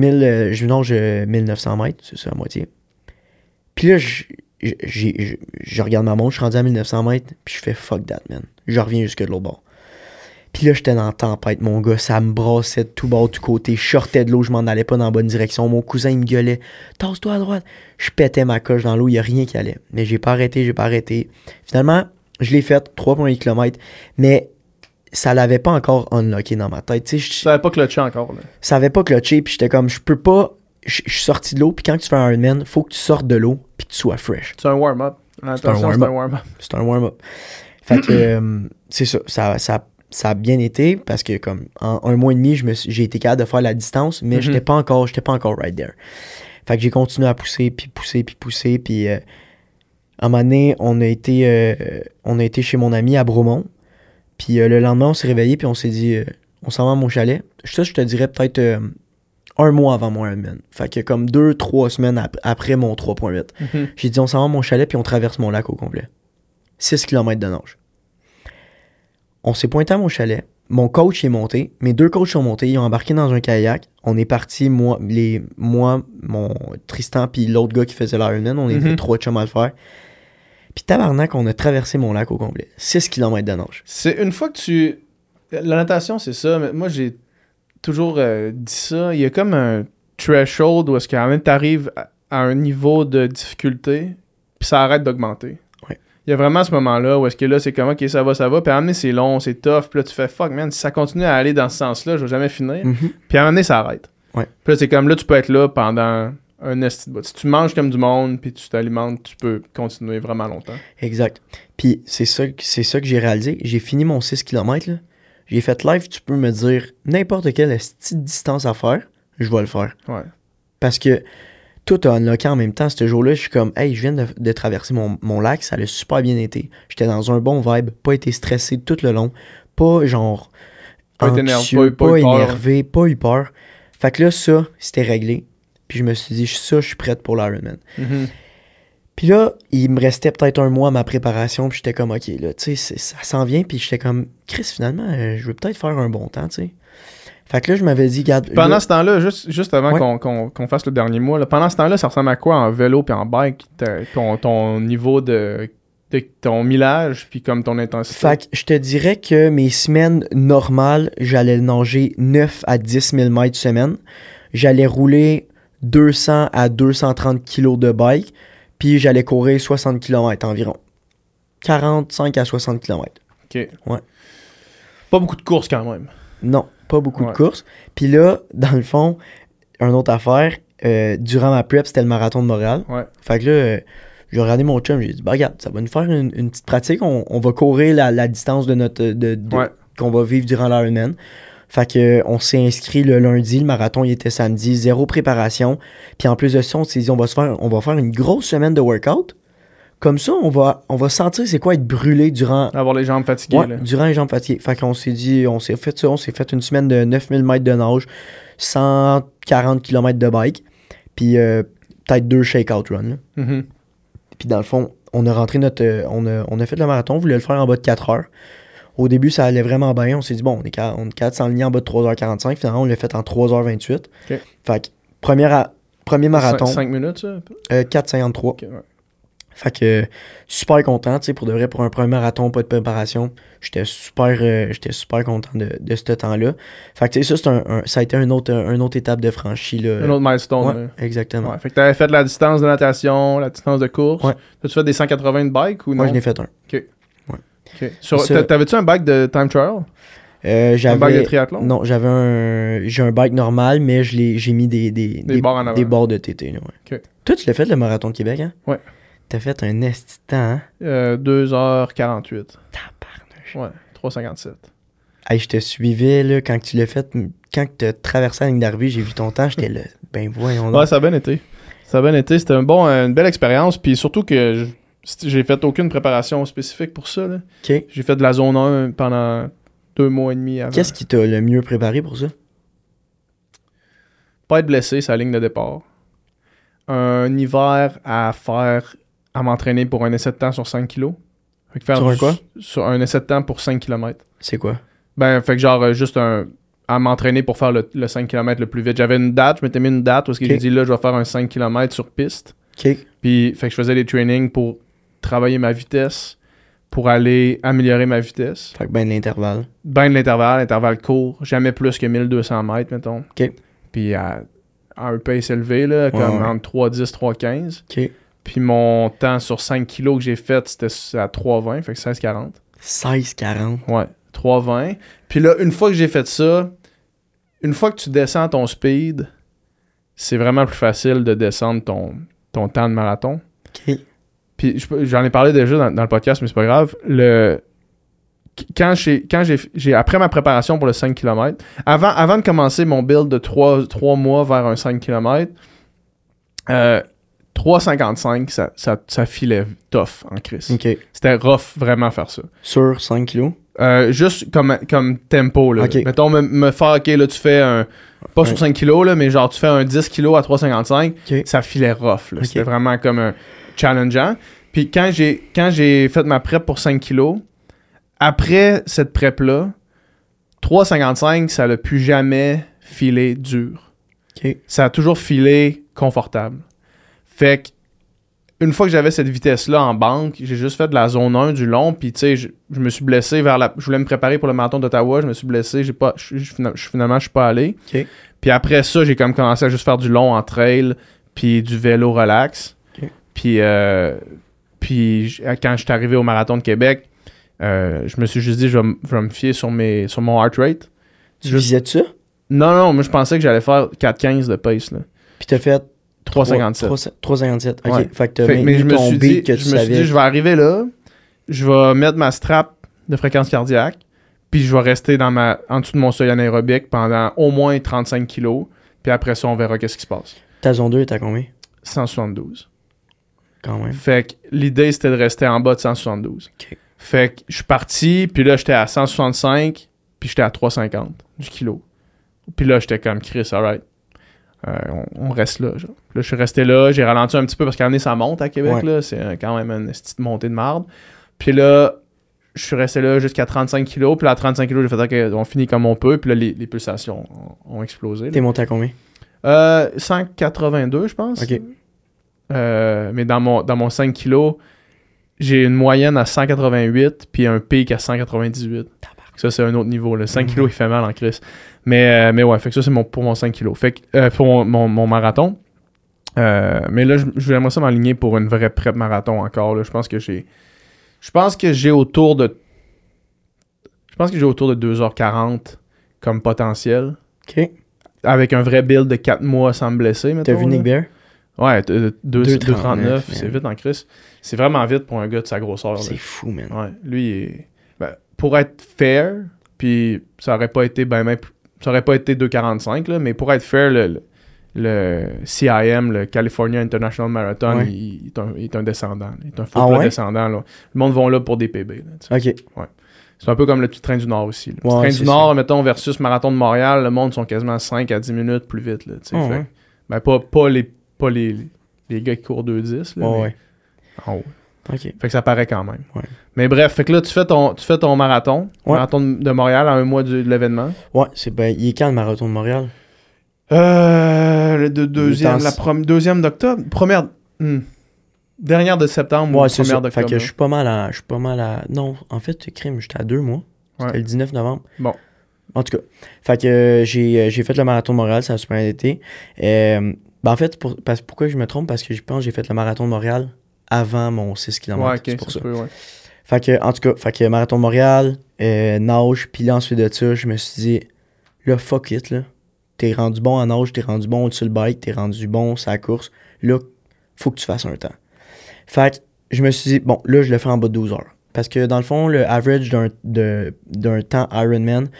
1900 mètres, c'est ça, à moitié. Puis là, je regarde ma montre, je suis rendu à 1900 mètres, puis je fais fuck that, man. Je reviens jusque de l'autre bord. Puis là, j'étais dans la tempête, mon gars. Ça me brassait de tout bord, de tout côté. Je sortais de l'eau, je m'en allais pas dans la bonne direction. Mon cousin, il me gueulait. Tasse-toi à droite. Je pétais ma coche dans l'eau, il n'y a rien qui allait. Mais j'ai pas arrêté. Finalement, je l'ai fait, 3,8 km. Mais ça l'avait pas encore unlocké dans ma tête. Ça avait pas clutché encore, là. Ça avait pas clutché, puis j'étais comme, je peux pas. Je suis sorti de l'eau, puis quand tu fais un Ironman, faut que tu sortes de l'eau, puis que tu sois fresh. C'est un warm-up. C'est un warm-up. Fait que, c'est ça. Ça a bien été parce que comme en 1 mois et demi, j'ai été capable de faire la distance, mais j'étais pas encore right there. Fait que j'ai continué à pousser, puis à un moment donné, on a été chez mon ami à Bromont, puis le lendemain, on s'est réveillé, puis on s'est dit, on s'en va à mon chalet. Ça, je te dirais peut-être 1 mois avant mon Ironman. Fait que comme 2-3 semaines après mon 3,8. J'ai dit, on s'en va à mon chalet, puis on traverse mon lac au complet. 6 km de nage. On s'est pointé à mon chalet. Mon coach est monté. Mes 2 coachs sont montés. Ils ont embarqué dans un kayak. On est parti, moi, mon Tristan, puis l'autre gars qui faisait l'Ironman. On était 3 chums à le faire. Puis tabarnak, on a traversé mon lac au complet. 6 km de nage. C'est une fois que la natation, c'est ça. Mais moi, j'ai toujours dit ça. Il y a comme un threshold où est-ce que tu arrives à un niveau de difficulté, puis ça arrête d'augmenter. Il y a vraiment ce moment-là où est-ce que là, c'est comme, OK, ça va. Puis à un moment donné, c'est long, c'est tough. Puis là, tu fais, fuck, man, si ça continue à aller dans ce sens-là, je vais jamais finir. Puis à un moment donné, ça arrête. Ouais. Puis là, c'est comme, là, tu peux être là pendant un esti de bout. Si tu manges comme du monde, puis tu t'alimentes, tu peux continuer vraiment longtemps. Exact. Puis c'est ça que j'ai réalisé. J'ai fini mon 6 km, là. J'ai fait live, tu peux me dire n'importe quelle petite distance à faire, je vais le faire. Ouais. Parce que tout a unlocké en même temps. Ce jour-là, je suis comme, hey, je viens de traverser mon lac, ça a super bien été. J'étais dans un bon vibe, pas été stressé tout le long, pas genre anxieux, pas énervé, pas eu peur. Fait que là, ça, c'était réglé. Puis je me suis dit, je suis prête pour l'Ironman. Puis là, il me restait peut-être 1 mois à ma préparation, puis j'étais comme, OK, là, tu sais, ça s'en vient, puis j'étais comme, Chris, finalement, je veux peut-être faire un bon temps, tu sais. Fait que là, je m'avais dit, regarde. Pendant ce temps-là, juste avant qu'on fasse le dernier mois, là, pendant ce temps-là, ça ressemble à quoi en vélo puis en bike, ton niveau de ton millage puis comme ton intensité? Fait que je te dirais que mes semaines normales, j'allais nager 9 à 10 000 mètres semaine. J'allais rouler 200 à 230 kilos de bike, puis j'allais courir 60 km environ. 45 à 60 km. OK. Ouais. Pas beaucoup de courses quand même. Non, pas beaucoup de courses. Puis là, dans le fond, une autre affaire, durant ma prep, c'était le marathon de Montréal. Ouais. Fait que là, j'ai regardé mon chum, j'ai dit, bah regarde, ça va nous faire une petite pratique. On va courir la distance qu'on va vivre durant l'Ironman. Fait que on s'est inscrit le lundi, le marathon il était samedi, 0 préparation. Puis en plus de ça, on s'est dit, on va faire une grosse semaine de workout. Comme ça, on va sentir c'est quoi être brûlé durant... Avoir les jambes fatiguées. Ouais, là. durant les jambes fatiguées. Fait qu'on s'est dit, on s'est fait une semaine de 9000 mètres de nage, 140 km de bike, puis peut-être 2 shakeout runs. Puis dans le fond, on a rentré on a fait le marathon, on voulait le faire en bas de 4 heures. Au début, ça allait vraiment bien. On s'est dit, bon, on est capable de s'enligner en bas de 3h45. Finalement, on l'a fait en 3h28. Okay. Fait que premier marathon. 5 minutes, ça? 4,53. Okay, ouais. Fait que super content, tu sais, pour de vrai, pour un premier marathon, pas de préparation. J'étais super content de ce temps-là. Fait que tu sais, ça a été une autre étape de franchie, là. Un autre milestone. Ouais, là. exactement. Ouais, fait que t'avais fait la distance de natation, la distance de course. Ouais. T'as-tu fait des 180 de bike ou non? Moi, je l'ai fait un. OK. Ouais. OK. T'avais-tu un bike de time trial? Un bike de triathlon? Non, j'ai un bike normal, mais j'ai mis des barres de TT, là, ouais. OK. Toi, tu l'as fait, le marathon de Québec, hein? Ouais. T'as fait un esti de temps, hein? 2h48. Tabarnouche. Ouais, 3h57. Hey, je te suivais, là, quand tu l'as fait, quand tu as traversé la ligne d'arrivée, j'ai vu ton temps, j'étais là, ben voyons donc. Ouais, ça a bien été. C'était une belle expérience, puis surtout que j'ai fait aucune préparation spécifique pour ça, là. OK. J'ai fait de la zone 1 pendant 2 mois et demi avant. Qu'est-ce qui t'a le mieux préparé pour ça? Pas être blessé, c'est la ligne de départ. Un hiver à m'entraîner pour un essai de temps sur 5 kilos. Fait que faire sur un quoi? Sur un essai de temps pour 5 km. C'est quoi? Ben, fait que genre, juste à m'entraîner pour faire le 5 km le plus vite. J'avais une date, je m'étais mis une date parce que j'ai dit là, je vais faire un 5 km sur piste. OK. Puis, fait que je faisais des trainings pour travailler ma vitesse, pour aller améliorer ma vitesse. Fait que ben de l'intervalle. Ben de l'intervalle court, jamais plus que 1200 mètres, mettons. OK. Puis à un pace élevé, là, comme entre 3.10, 3.15. OK. Puis mon temps sur 5 kilos que j'ai fait, c'était à 3.20, fait que 16.40. 16.40? Ouais, 3.20. Puis là, une fois que j'ai fait ça, une fois que tu descends ton speed, c'est vraiment plus facile de descendre ton temps de marathon. OK. Puis j'en ai parlé déjà dans le podcast, mais c'est pas grave. Quand j'ai après ma préparation pour le 5 km, avant de commencer mon build de 3 mois vers un 5 km, 3,55, ça filait tough en crise. OK. C'était rough vraiment faire ça. Sur 5 kilos? Juste comme tempo, là. Okay. Mettons, me faire, OK, là, tu fais pas sur 5 kilos, là, mais genre, tu fais un 10 kilos à 3,55, okay. Ça filait rough, là. Okay. C'était vraiment comme un challengeant. Puis quand j'ai fait ma prep pour 5 kilos, après cette prep-là, 3,55, ça l'a plus jamais filé dur. Okay. Ça a toujours filé confortable. Fait que, une fois que j'avais cette vitesse-là en banque, j'ai juste fait de la zone 1 du long, puis tu sais, je me suis blessé je voulais me préparer pour le marathon d'Ottawa, je me suis blessé, finalement, je suis pas allé. Okay. Puis après ça, j'ai comme commencé à juste faire du long en trail, puis du vélo relax. Okay. Puis quand je suis arrivé au marathon de Québec, je me suis juste dit, je vais me fier sur mon heart rate. Tu visais ça? Non, moi je pensais que j'allais faire 4,15 de pace, là. Puis t'as fait 3,57. 3,57. OK. Ouais. Fait que t'as mis ton beat que tu savais. Je me suis dit, je vais arriver là, je vais mettre ma strap de fréquence cardiaque, puis je vais rester en dessous de mon seuil anaérobique pendant au moins 35 kilos, puis après ça, on verra qu'est-ce qui se passe. Ta zone 2 est à combien? 172. Quand même. Fait que l'idée, c'était de rester en bas de 172. OK. Fait que je suis parti, puis là, j'étais à 165, puis j'étais à 3,50 du kilo. Puis là, j'étais comme Chris, alright. On reste là, genre. Là, je suis resté là, j'ai ralenti un petit peu parce qu'à l'année, ça monte à Québec, là. C'est quand même une petite montée de marde. Puis là, je suis resté là jusqu'à 35 kilos. Puis là, à 35 kilos, j'ai fait OK, on finit comme on peut. Puis là, les pulsations ont explosé. Là. T'es monté à combien? 182, je pense. OK. Mais dans mon 5 kilos, j'ai une moyenne à 188 puis un pic à 198. Ça, c'est un autre niveau. Le 5 kilos, il fait mal en crise. Mais ouais, fait que ça, c'est pour mon 5 kilos. Fait que pour mon marathon. Mais là, j'aimerais ça m'aligner pour une vraie prep marathon encore. Là. Je pense que j'ai autour de 2h40 comme potentiel. OK. Avec un vrai build de 4 mois sans me blesser, mettons. T'as vu Nick Bear? Ouais, 2,39. C'est man. vite en crise. C'est vraiment vite pour un gars de sa grosseur. C'est là. fou, man. Ouais, lui, pour être fair, puis ça aurait pas été ça aurait pas été 2,45, là, mais pour être fair, le CIM, le California International Marathon, ouais. il est un descendant. Là. Il est un faux descendant. Là. Le monde va là pour des PB. Là, OK. Ouais. C'est un peu comme le petit train du Nord aussi. Le petit train du ça. Nord, mettons, versus Marathon de Montréal, le monde sont quasiment 5 à 10 minutes plus vite. Là, fait, ben, pas les gars qui courent 2,10. Là, ouais. En haut. OK. Fait que ça paraît quand même. Ouais. Mais bref, fait que là, tu fais ton marathon. Marathon de Montréal à un mois de l'événement. Ouais, il est quand le marathon de Montréal? Deuxième d'octobre. Première. Dernière de septembre ou première d'octobre. Fait que je suis pas mal à... Non, en fait, crime, j'étais à 2 mois. C'était le 19 novembre. Bon. En tout cas. Fait que j'ai fait le marathon de Montréal, ça a super bien été. En fait, pourquoi je me trompe? Parce que je pense que j'ai fait le marathon de Montréal avant mon 6 km. Ouais, ok, c'est pour ça. ouais. Fait que, en tout cas, marathon de Montréal, nage, puis là, ensuite de ça, je me suis dit, là, fuck it, là. T'es rendu bon en nage, t'es rendu bon sur le bike, t'es rendu bon sur la course. Là, faut que tu fasses un temps. Fait que je me suis dit, bon, là, je le fais en bas de 12 heures. Parce que dans le fond, le average d'un temps Ironman,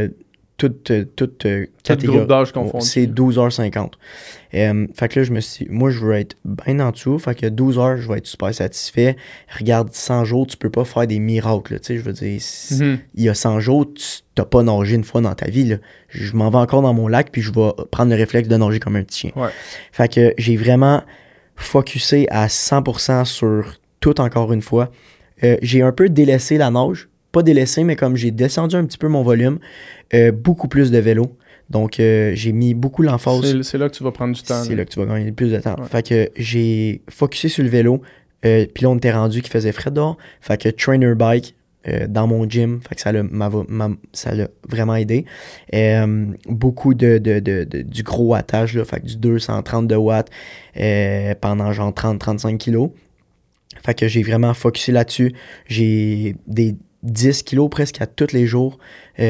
toute catégorie, d'âge confondus, c'est 12h50. Fait que là, je me suis dit, moi, je veux être bien en dessous. Fait que 12 heures, je vais être super satisfait. Regarde, 100 jours, tu peux pas faire des miracles. Tu sais, je veux dire, il y a 100 jours, tu n'as pas nagé une fois dans ta vie. Là. Je m'en vais encore dans mon lac, puis je vais prendre le réflexe de nager comme un petit chien. Ouais. Fait que j'ai vraiment focusé à 100% sur tout encore une fois. J'ai un peu délaissé la nage. Pas délaissé, mais comme j'ai descendu un petit peu mon volume, beaucoup plus de vélo. Donc, j'ai mis beaucoup l'emphase. C'est là que tu vas prendre du temps. C'est là que tu vas gagner le plus de temps. Ouais. Fait que j'ai focusé sur le vélo. Puis là, on était rendu qu'il faisait frais dehors. Fait que trainer bike dans mon gym. Fait que ça l'a vraiment aidé. Beaucoup du gros wattage. Là, fait que du 232 watts pendant genre 30-35 kilos. Fait que j'ai vraiment focusé là-dessus. J'ai des 10 kilos presque à tous les jours.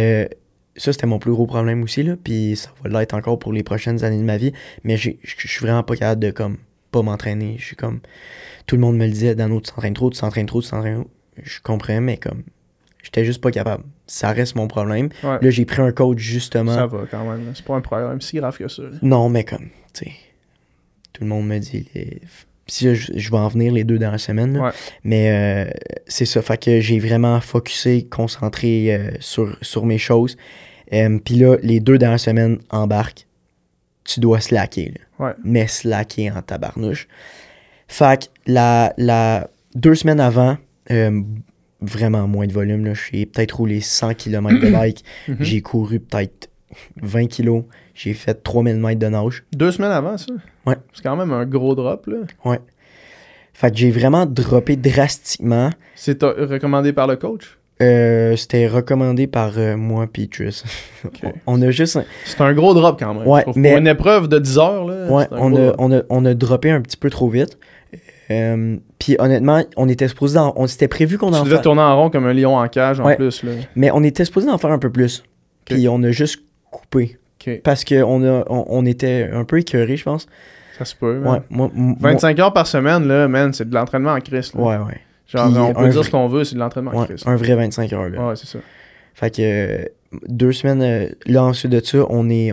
Ça, c'était mon plus gros problème aussi, là. Puis ça va l'être encore pour les prochaines années de ma vie. Mais je suis vraiment pas capable de, comme, pas m'entraîner. Je suis comme... Tout le monde me le disait, Dano, tu t'entraînes trop. Je comprends, mais comme... J'étais juste pas capable. Ça reste mon problème. Ouais. Là, j'ai pris un coach, justement. Ça va quand même. C'est pas un problème si grave que ça. Là. Non, mais comme, tu sais... Tout le monde me dit... Si je vais en venir les 2 dernières semaines. Là. Ouais. Mais c'est ça. Fait que j'ai vraiment focusé, concentré sur mes choses. Puis là, les 2 dernières semaines, embarque. Tu dois slacker. Là. Ouais. Mais slacker en tabarnouche. Fait que 2 semaines avant, vraiment moins de volume. Là. J'ai peut-être roulé 100 km de bike. J'ai couru peut-être 20 kilos. J'ai fait 3000 mètres de nage. 2 semaines avant, ça? Ouais. C'est quand même un gros drop, là. Ouais. Fait que j'ai vraiment droppé drastiquement. C'est recommandé par le coach? C'était recommandé par moi puis Tris. Okay. On a juste... C'est un gros drop quand même. Ouais, mais... Pour une épreuve de 10 heures, là. Ouais, on a droppé un petit peu trop vite. Puis honnêtement, on s'était prévu qu'on en fasse... Tu devais tourner en rond comme un lion en cage en plus, là. Mais on était supposé en faire un peu plus. Okay. Puis on a juste coupé. Okay. Parce qu'on était un peu écœurés, je pense. Ça se peut, ouais, 25 heures par semaine, là, man, c'est de l'entraînement en Christ. Là. Ouais. Genre, on peut dire ce qu'on veut, c'est de l'entraînement en Christ. Un vrai 25 heures, là. Ouais, c'est ça. Fait que 2 semaines, là, ensuite de ça,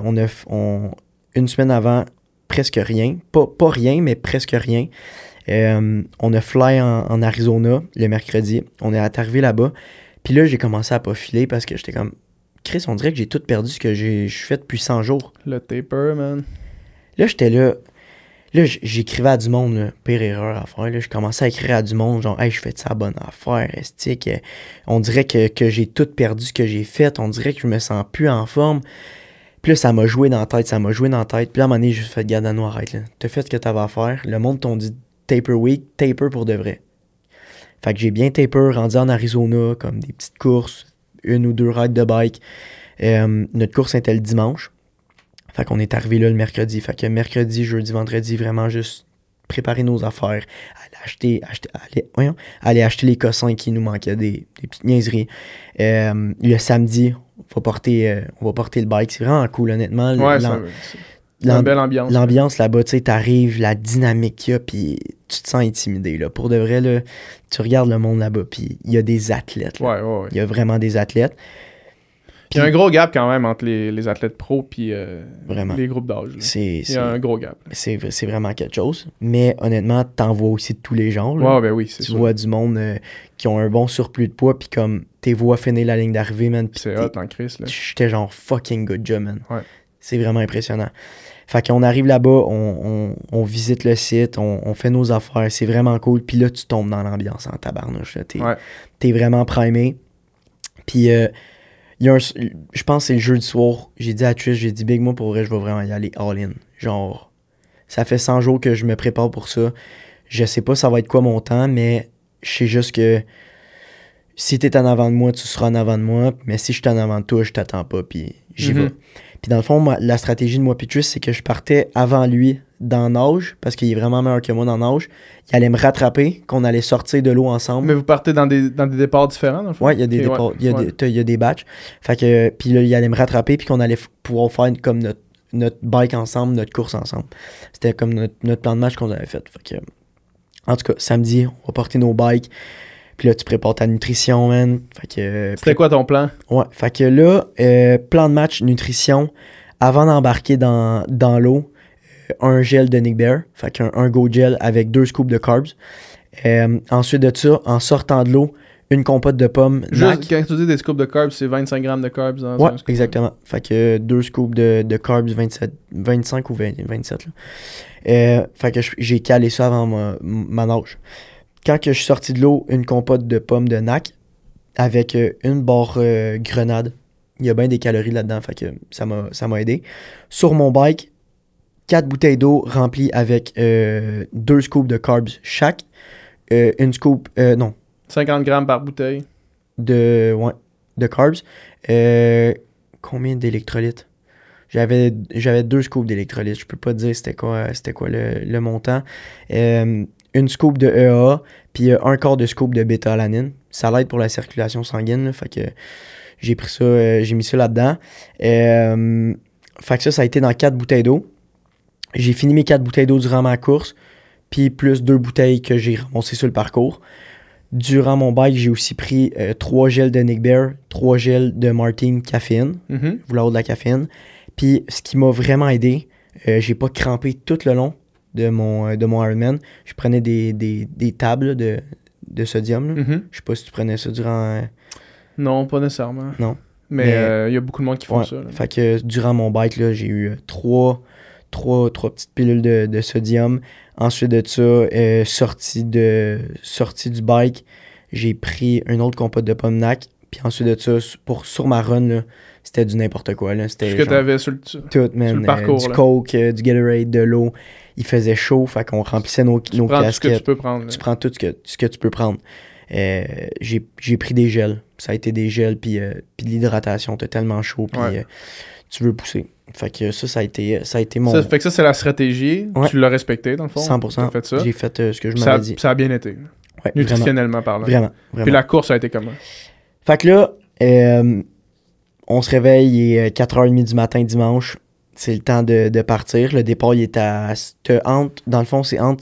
une semaine avant, presque rien. Pas rien, mais presque rien. On a fly en Arizona le mercredi. On est arrivé là-bas. Puis là, j'ai commencé à pas filer parce que j'étais comme... Chris, on dirait que j'ai tout perdu ce que j'ai fait depuis 100 jours. Le taper, man. Là, j'étais là. Là, j'écrivais à du monde, là, pire erreur à faire. Là, je commençais à écrire à du monde, genre, hey, je fais de ça bonne affaire, estique. On dirait que j'ai tout perdu ce que j'ai fait. On dirait que je me sens plus en forme. Puis là, ça m'a joué dans la tête. Puis là, à un moment donné, j'ai fait, garde à nous, arrête, là. T'as fait ce que t'avais à faire. Le monde t'ont dit taper week, taper pour de vrai. Fait que j'ai bien taper, rendu en Arizona, comme des petites courses, 1 ou 2 rides de bike. Notre course était le dimanche. Fait qu'on est arrivé là le mercredi. Fait que mercredi, jeudi, vendredi, vraiment juste préparer nos affaires, aller acheter les cossins qui nous manquaient, des petites niaiseries. Le samedi, on va porter le bike. C'est vraiment cool, honnêtement. Ouais, c'est une belle ambiance. L'ambiance là-bas, tu sais, t'arrives, la dynamique qu'il y a, puis tu te sens intimidé. Là. Pour de vrai, là, tu regardes le monde là-bas, puis il y a des athlètes. Là. Ouais. Il y a vraiment des athlètes. Il y a un gros gap quand même entre les athlètes pros puis les groupes d'âge. Il y a un gros gap. C'est vraiment quelque chose. Mais honnêtement, t'en vois aussi de tous les genres. Ouais, ben oui, c'est sûr. Tu vois du monde qui ont un bon surplus de poids, puis comme t'es vois finir la ligne d'arrivée, man. C'est hot en crise, là. J'étais genre fucking good job, man. Ouais. C'est vraiment impressionnant. Fait qu'on arrive là-bas, on visite le site, on fait nos affaires, c'est vraiment cool. Puis là, tu tombes dans l'ambiance en tabarnouche. T'es vraiment primé. Puis... je pense que c'est le jeudi soir, j'ai dit à Trish, j'ai dit Big, moi pour vrai, je vais vraiment y aller all-in. Genre, ça fait 100 jours que je me prépare pour ça. je sais pas ça va être quoi mon temps, mais je sais juste que si t'es en avant de moi, tu seras en avant de moi, mais si je suis en avant de toi, je t'attends pas, puis j'y vais. Puis dans le fond, la stratégie de moi et Tris, c'est que je partais avant lui dans nage, parce qu'il est vraiment meilleur que moi dans nage. Il allait me rattraper, qu'on allait sortir de l'eau ensemble. Mais vous partez dans des départs différents, dans le fond? Ouais, il y a des départs, il y a des batchs. Fait que, puis là, il allait me rattraper, puis qu'on allait pouvoir faire comme notre bike ensemble, notre course ensemble. C'était comme notre plan de match qu'on avait fait. Fait que, en tout cas, samedi, on va porter nos bikes. Puis là, tu prépares ta nutrition, man. Fait que, c'était quoi ton plan? Ouais, fait que là, plan de match, nutrition, avant d'embarquer dans l'eau, un gel de Nick Bear, fait qu'un Go Gel avec 2 scoops de carbs. Ensuite de ça, en sortant de l'eau, une compote de pommes. Juste, quand tu dis des scoops de carbs, c'est 25 grammes de carbs dans un scoop. Exactement. Fait que 2 scoops de carbs, 25 ou 27. Là. Fait que j'ai calé ça avant ma nage. Quand que je suis sorti de l'eau, une compote de pommes de NAC avec une barre grenade. Il y a bien des calories là-dedans, fait que ça m'a aidé. Sur mon bike, 4 bouteilles d'eau remplies avec 2 scoops de carbs chaque. Une scoop, non. 50 grammes par bouteille. De carbs. Combien d'électrolytes? J'avais 2 scoops d'électrolytes. Je peux pas te dire c'était quoi le montant. Une scoop de EAA, puis un quart de scoop de bêta-alanine. Ça l'aide pour la circulation sanguine, là, fait que j'ai pris ça, j'ai mis ça là-dedans. Fait que ça a été dans 4 bouteilles d'eau. J'ai fini mes 4 bouteilles d'eau durant ma course, puis plus 2 bouteilles que j'ai ramassées sur le parcours. Durant mon bike, j'ai aussi pris 3 gels de Nick Bear, 3 gels de Martine caféine, vouloir de la caféine. Puis ce qui m'a vraiment aidé, j'ai pas crampé tout le long de mon Ironman. Je prenais des tables de sodium. Je sais pas si tu prenais ça durant... Non, pas nécessairement. Non. Mais il y a beaucoup de monde qui font ça. Là. Fait que durant mon bike, là, j'ai eu 3 petites pilules de sodium. Ensuite de ça, sortie du bike, j'ai pris une autre compote de pommes NAC. Puis ensuite de ça, sur ma run, là, c'était du n'importe quoi. Là. C'était ce que t'avais sur le parcours. Du Coke, du Gatorade, de l'eau. Il faisait chaud, fait qu'on remplissait nos casquettes. Tu prends tout ce que tu peux prendre. Tu prends tout ce que tu peux prendre. J'ai pris des gels. Ça a été des gels, puis de l'hydratation. T'as tellement chaud, puis tu veux pousser. Fait que ça a été mon... Fait que ça, c'est la stratégie. Ouais. Tu l'as respecté, dans le fond. 100%. T'as fait ça. J'ai fait ce que je m'avais dit. Ça a bien été. Ouais, nutritionnellement parlant. Vraiment. Puis la course a été comment? Fait que là, on se réveille, il est 4h30 du matin dimanche. C'est le temps de partir. Le départ, il est dans le fond, c'est entre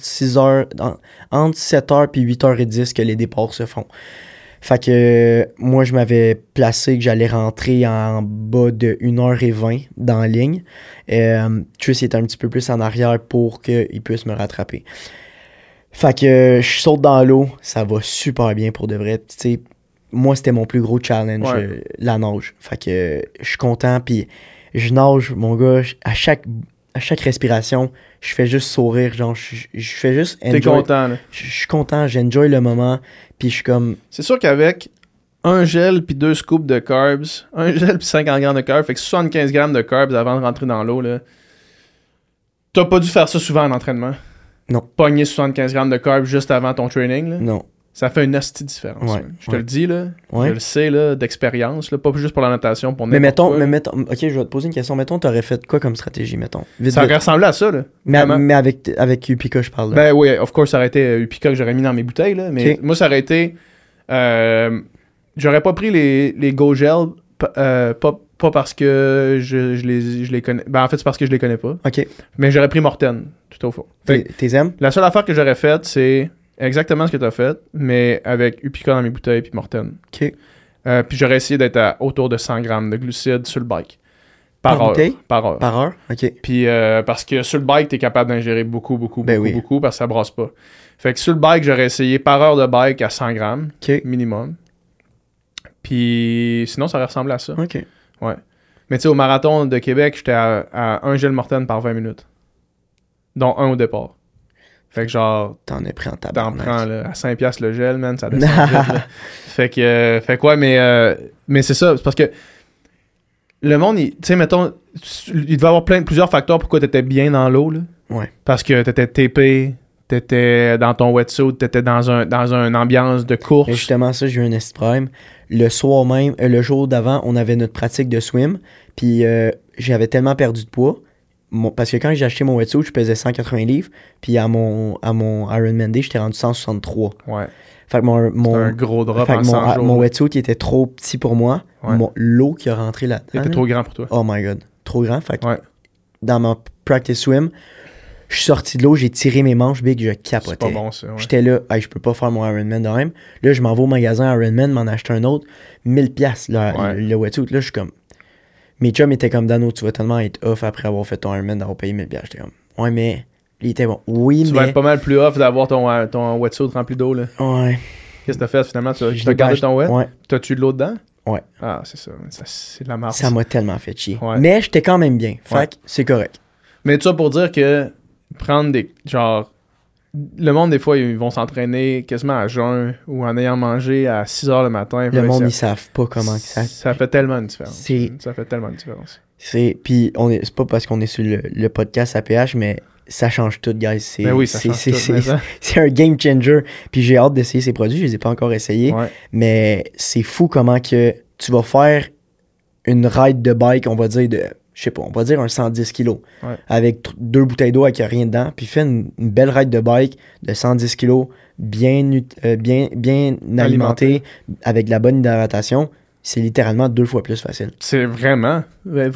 7h puis 8h10 que les départs se font. Fait que moi, je m'avais placé que j'allais rentrer en bas de 1h20 dans la ligne. Tris était un petit peu plus en arrière pour qu'il puisse me rattraper. Fait que je saute dans l'eau. Ça va super bien pour de vrai. Tu sais, moi, c'était mon plus gros challenge, la nage. Fait que je suis content, puis je nage, mon gars, à chaque respiration, je fais juste sourire, genre, je fais juste enjoy. T'es content, là? Je suis content, j'enjoy le moment, puis je suis comme... C'est sûr qu'avec un gel puis 2 scoops de carbs, un gel puis 50 grammes de carbs, fait que 75 grammes de carbs avant de rentrer dans l'eau, là, t'as pas dû faire ça souvent en entraînement? Non. Pogner 75 grammes de carbs juste avant ton training, là? Non. Ça fait une hostie différence. Ouais, je te le dis, là. Ouais. Je le sais, là, d'expérience, là, pas juste pour la natation, pour mais mettons, ok, je vais te poser une question. Mettons, t'aurais fait quoi comme stratégie, mettons? Ça aurait ressemblé à ça, là. Mais avec Upika, je parle, là. Ben oui, of course, ça aurait été Upika que j'aurais mis dans mes bouteilles, là. Mais moi, ça aurait été... j'aurais pas pris les Go Gel, pas parce que je les connais... Ben, en fait, c'est parce que je les connais pas. OK. Mais j'aurais pris Morten, tout au fond. T'es aimes? La seule affaire que j'aurais faite, c'est... exactement ce que tu as fait, mais avec Upika dans mes bouteilles puis Morten. OK. Puis j'aurais essayé d'être autour de 100 grammes de glucides sur le bike. Par heure. Bouteille? Par heure. Par heure? OK. Puis parce que sur le bike, tu es capable d'ingérer beaucoup, oui. parce que ça brasse pas. Fait que sur le bike, j'aurais essayé par heure de bike à 100 grammes minimum. Puis sinon, ça aurait ressemblé à ça. OK. Ouais. Mais tu sais, au marathon de Québec, j'étais à 1 gel Morten par 20 minutes. Dont 1 au départ. Fait que genre... T'en as pris en tabac. T'en prends là, à 5$ le gel, man, ça descend vite, là. Fait que ouais, mais c'est ça, c'est parce que le monde, tu sais, mettons, il devait y avoir plusieurs facteurs pourquoi t'étais bien dans l'eau, là. Ouais. Parce que t'étais TP, t'étais dans ton wetsuit, t'étais dans une ambiance de course. Et justement, ça, j'ai eu un esti problème. Le soir même, le jour d'avant, on avait notre pratique de swim, puis j'avais tellement perdu de poids, parce que quand j'ai acheté mon wetsuit, je pesais 180 livres, puis à mon Ironman Day, j'étais rendu 163. Ouais. Fait que c'était un gros drop en 100 jours. Mon wetsuit qui était trop petit pour moi, l'eau qui a rentré là-dedans. C'était trop grand pour toi. Oh my god, trop grand. Fait que dans ma practice swim, je suis sorti de l'eau, j'ai tiré mes manches big, je capotais. C'est pas bon ça. Ouais. J'étais là, hey, je peux pas faire mon Ironman de même. Là, je m'en vais au magasin Ironman, m'en acheter un autre, 1000$, le wetsuit. Là, je suis comme. Mes chums étaient comme, Dano, tu vas tellement être off après avoir fait ton Ironman, d'avoir payé 1000$. J'étais comme, ouais, mais. Il était bon. Oui, tu vas être pas mal plus off d'avoir ton wetsuit rempli d'eau, là. Ouais. Qu'est-ce que t'as fait finalement? Tu as gardé ton wet? Ouais. T'as-tu de l'eau dedans? Ouais. Ah, c'est ça. C'est de la marche. Ça m'a tellement fait chier. Ouais. Mais j'étais quand même bien. Fait que c'est correct. Mais tu vois, pour dire que prendre des. Genre. Le monde, des fois, ils vont s'entraîner quasiment à jeun ou en ayant mangé à 6h le matin. Le monde, ils savent pas comment ça. Ça fait tellement une différence. Ça fait tellement une différence. Puis, c'est pas parce qu'on est sur le podcast APH, mais ça change tout, guys. Mais oui, ça change tout. C'est un game changer. Puis j'ai hâte d'essayer ces produits. Je les ai pas encore essayés. Ouais. Mais c'est fou comment que tu vas faire une ride de bike, on va dire, je sais pas, on va dire un 110 kg. Avec 2 bouteilles d'eau avec rien dedans. Puis fais une belle ride de bike de 110 kg, bien alimentée, avec de la bonne hydratation. C'est littéralement 2 fois plus facile. C'est vraiment.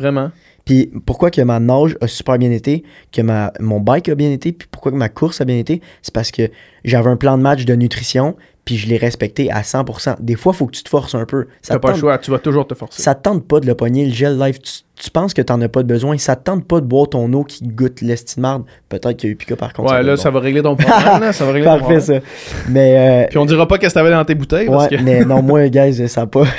Puis pourquoi que ma nage a super bien été, que mon bike a bien été, puis pourquoi que ma course a bien été, c'est parce que j'avais un plan de match de nutrition, puis je l'ai respecté à 100%. Des fois, il faut que tu te forces un peu. T'as pas le choix, tu vas toujours te forcer. Ça te tente pas de le pogner, le gel life. Tu penses que t'en as pas de besoin. Ça te tente pas de boire ton eau qui goûte l'estimarde. Peut-être qu'il y a eu Pika par contre. Ouais, là, ça va régler ton problème. Là, ça va régler Parfait, ça. Mais, puis on dira pas qu'est-ce que t'avais dans tes bouteilles. Parce que... mais non, moi, guys, ça pas.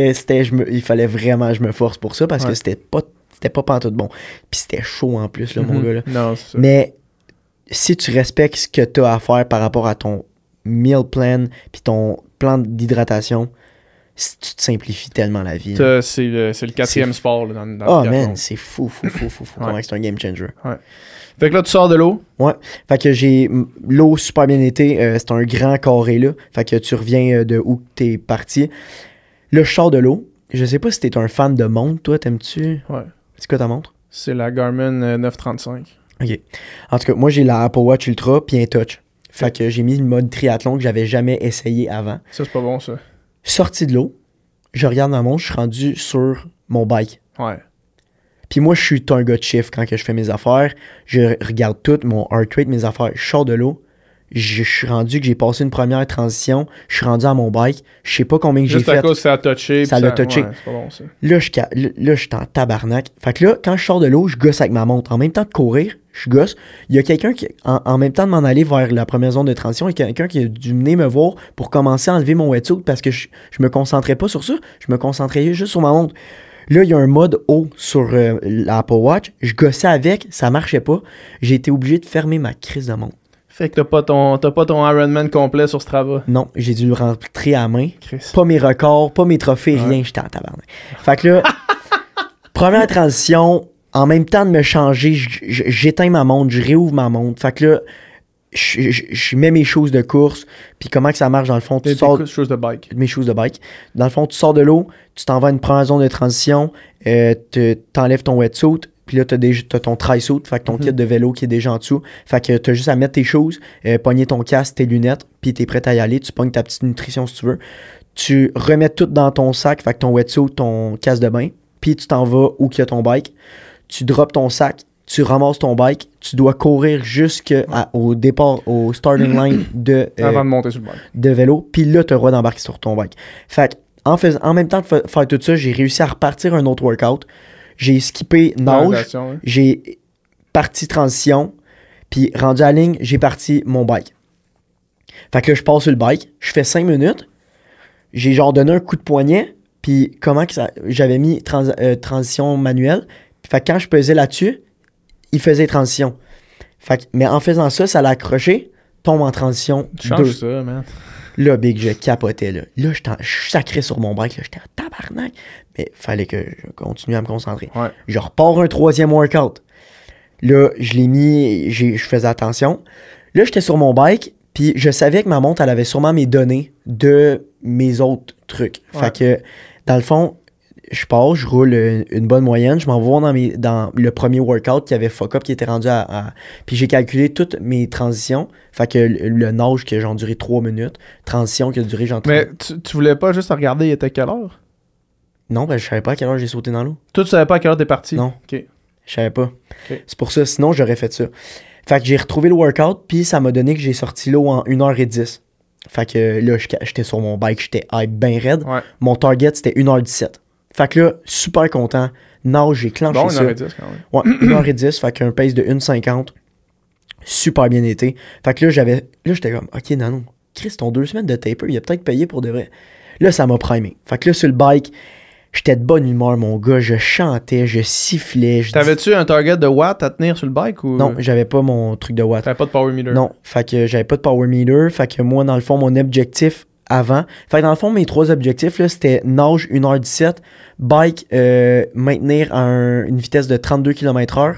Il fallait vraiment que je me force pour ça parce que c'était pas pantoute bon. Puis c'était chaud en plus, là, mon gars. Là. Non, c'est ça. Mais si tu respectes ce que tu as à faire par rapport à ton meal plan puis ton plan d'hydratation, tu te simplifies tellement la vie. C'est le 4e sport là, dans le triathlon. Man, c'est fou. Comment c'est un game changer. Ouais. Fait que là, tu sors de l'eau. Ouais. Fait que j'ai l'eau super bien été. C'est un grand carré là. Fait que tu reviens de où t'es parti. Là, je sors de l'eau. Je sais pas si t'es un fan de montre, toi, t'aimes-tu? Ouais. C'est quoi ta montre? C'est la Garmin 935. OK. En tout cas, moi, j'ai la Apple Watch Ultra puis un Touch. Fait que j'ai mis le mode triathlon que j'avais jamais essayé avant. Ça, c'est pas bon, ça. Sorti de l'eau, je regarde ma montre, je suis rendu sur mon bike. Ouais. Puis moi, je suis un gars de chiffre quand que je fais mes affaires. Je regarde tout, mon heart rate, mes affaires. Je sors de l'eau. Je suis rendu que j'ai passé une première transition. Je suis rendu à mon bike. Je sais pas combien que j'ai fait. Juste à cause que ça a touché. Ça l'a touché. Ouais, c'est pas bon, ça. Là, je suis en tabarnak. Fait que là, quand je sors de l'eau, je gosse avec ma montre. En même temps de courir, je gosse. Il y a quelqu'un qui, en même temps de m'en aller vers la première zone de transition, il y a quelqu'un qui a dû venir me voir pour commencer à enlever mon wetsuit parce que je me concentrais pas sur ça. Je me concentrais juste sur ma montre. Là, il y a un mode haut sur l'Apple Watch. Je gossais avec, ça marchait pas. J'ai été obligé de fermer ma crise de montre. Fait que t'as pas ton Ironman complet sur Strava. Non, j'ai dû le rentrer à la main. Chris. Pas mes records, pas mes trophées, rien. J'étais en tabarnak. Fait que là, première transition, en même temps de me changer, j'éteins ma montre, je réouvre ma montre. Fait que là, je mets mes choses de course. Puis comment que ça marche dans le fond? Tu sors choses de bike. Mes choses de bike. Dans le fond, tu sors de l'eau, tu t'en vas à une première zone de transition, t'enlèves ton wetsuit. Puis là, t'as ton tri-suit, fait que ton kit de vélo qui est déjà en dessous. Fait que t'as juste à mettre tes choses, pogner ton casque, tes lunettes, puis t'es prêt à y aller. Tu pognes ta petite nutrition si tu veux. Tu remets tout dans ton sac, fait que ton wetsuit, ton casque de bain, puis tu t'en vas où qu'il y a ton bike. Tu drops ton sac, tu ramasses ton bike, tu dois courir jusqu'au départ, au starting line avant de monter sur le bike. De vélo, puis là, t'as le droit d'embarquer sur ton bike. Fait que, en même temps de faire tout ça, j'ai réussi à repartir un autre workout. J'ai skippé nage, j'ai parti transition, puis rendu à la ligne, j'ai parti mon bike. Fait que là, je passe sur le bike, je fais 5 minutes, j'ai genre donné un coup de poignet, puis comment que ça, j'avais mis transition manuelle, fait que quand je pesais là-dessus, il faisait transition. Fait que, mais en faisant ça, ça l'a accroché, tombe en transition. Tu changes ça, man. Là, big, je capotais, là. Là, je sacrais sur mon bike, là, j'étais en tabarnak. Mais fallait que je continue à me concentrer. Ouais. Je repars un 3e workout. Là, je l'ai mis, je faisais attention. Là, j'étais sur mon bike, puis je savais que ma montre, elle avait sûrement mes données de mes autres trucs. Ouais. Fait que, dans le fond, je pars, je roule une bonne moyenne, je m'en vais voir dans le premier workout qui avait fuck up, qui était rendu à... Puis j'ai calculé toutes mes transitions. Fait que le nage qui a genre duré 3 minutes, transition qui a duré genre 3... Mais tu voulais pas juste regarder, il était quelle heure? Non, ben je savais pas à quelle heure j'ai sauté dans l'eau. Toi, tu savais pas à quelle heure t'es parti? Non. OK. Je savais pas. Ok. C'est pour ça, sinon j'aurais fait ça. Fait que j'ai retrouvé le workout, puis ça m'a donné que j'ai sorti l'eau en 1h10. Fait que là, j'étais sur mon bike, j'étais hype bien raide. Ouais. Mon target, c'était 1h17. Fait que là, super content. Nage, j'ai clenché Bon, ça. 1h10 quand même. Ouais, 1h10, fait qu'un pace de 1h50. Super bien été. Fait que là, j'étais comme, OK, Nano, Chris, ton 2 semaines de taper, il a peut-être payé pour de vrai. Là, ça m'a primé. Fait que là, sur le bike, j'étais de bonne humeur, mon gars. Je chantais, je sifflais. T'avais-tu un target de watts à tenir sur le bike ou... Non, j'avais pas mon truc de watts. T'avais pas de power meter? Non, fait que j'avais pas de power meter. Fait que moi, dans le fond, mon objectif avant... Fait que dans le fond, mes 3 objectifs, là, c'était nage 1h17, bike, maintenir une vitesse de 32 km/h,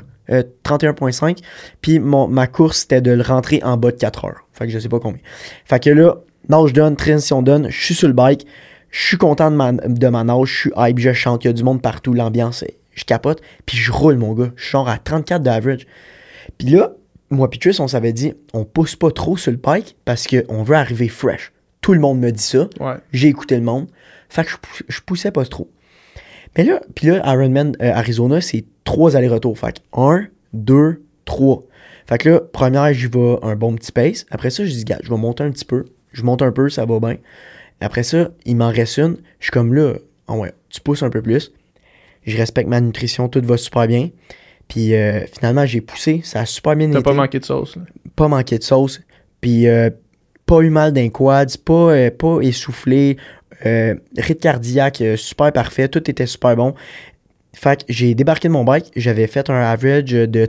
31.5, puis ma course, c'était de le rentrer en bas de 4 heures. Fait que je sais pas combien. Fait que là, nage donne, transition donne, je suis sur le bike, je suis content de ma nage, je suis hype, je chante, il y a du monde partout, l'ambiance, je capote, puis je roule, mon gars. Je suis genre à 34 d'average. Puis là, moi puis Chris, on s'avait dit, on pousse pas trop sur le bike parce qu'on veut arriver fresh. Tout le monde me dit ça. Ouais. J'ai écouté le monde. Fait que je poussais pas trop. Mais là, puis là, Ironman Arizona, c'est 3 allers-retours. Fait que 1, 2, 3. Fait que là, première, j'y vais un bon petit pace. Après ça, je dis, gars, je vais monter un petit peu. Je monte un peu, ça va bien. Après ça, il m'en reste une. Je suis comme là, oh ouais, tu pousses un peu plus. Je respecte ma nutrition, tout va super bien. Puis finalement, j'ai poussé, ça a super bien été. T'as pas manqué de sauce, là? Pas manqué de sauce. Puis pas eu mal d'un quads, pas essoufflé. Rythme cardiaque, super parfait. Tout était super bon. Fait que j'ai débarqué de mon bike. J'avais fait un average de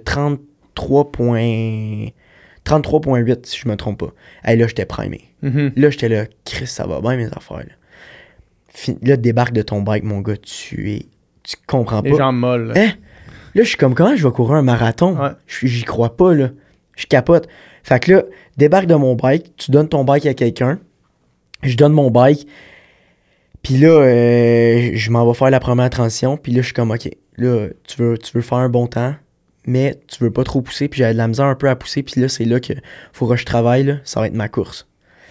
33.8, si je me trompe pas. Hey, là, j'étais primé. Mm-hmm. Là, j'étais là, Chris, ça va bien mes affaires. Là, débarque de ton bike, mon gars, tu comprends pas. Les jambes molles. Hein? Là, je suis comme, comment je vais courir un marathon? Ouais. J'y crois pas, là. Je capote. Fait que là, débarque de mon bike, tu donnes ton bike à quelqu'un. Je donne mon bike. Puis là, je m'en vais faire la première transition. Puis là, je suis comme, OK, là, tu veux faire un bon temps, mais tu veux pas trop pousser. Puis j'avais de la misère un peu à pousser. Puis là, c'est là que faut que je travaille, là. Ça va être ma course.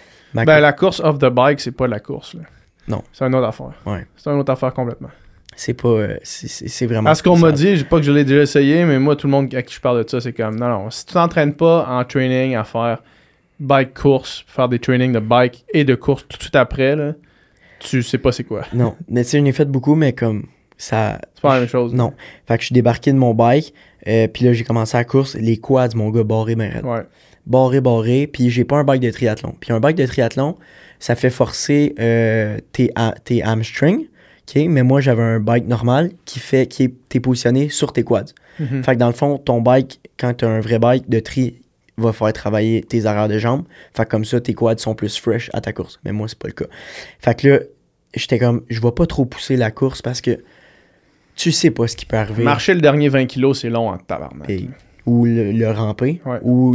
La course off the bike, c'est pas la course, là. Non. C'est une autre affaire. Ouais. C'est une autre affaire complètement. C'est pas... c'est vraiment... À ce qu'on m'a dit, pas que je l'ai déjà essayé, mais moi, tout le monde à qui je parle de ça, c'est comme, non, si tu t'entraînes pas en training à faire bike course, faire des trainings de bike et de course tout de suite après, là, tu sais pas c'est quoi. Non, mais tu sais, j'en ai fait beaucoup, mais comme ça... C'est pas la même chose. Non. Fait que je suis débarqué de mon bike, puis là, j'ai commencé la course. Les quads, mon gars, barré ben raide. Ouais. Barré, puis j'ai pas un bike de triathlon. Puis un bike de triathlon, ça fait forcer tes hamstrings, OK? Mais moi, j'avais un bike normal t'es positionné sur tes quads. Mm-hmm. Fait que dans le fond, ton bike, quand t'as un vrai bike de tri, va faire travailler tes arrières de jambes. Fait que comme ça, tes quads sont plus fresh à ta course. Mais moi, c'est pas le cas. Fait que là, j'étais comme, je vais pas trop pousser la course parce que tu sais pas ce qui peut arriver. Marcher le dernier 20 kilos, c'est long en tabarnak. Ou le ramper, ouais. ou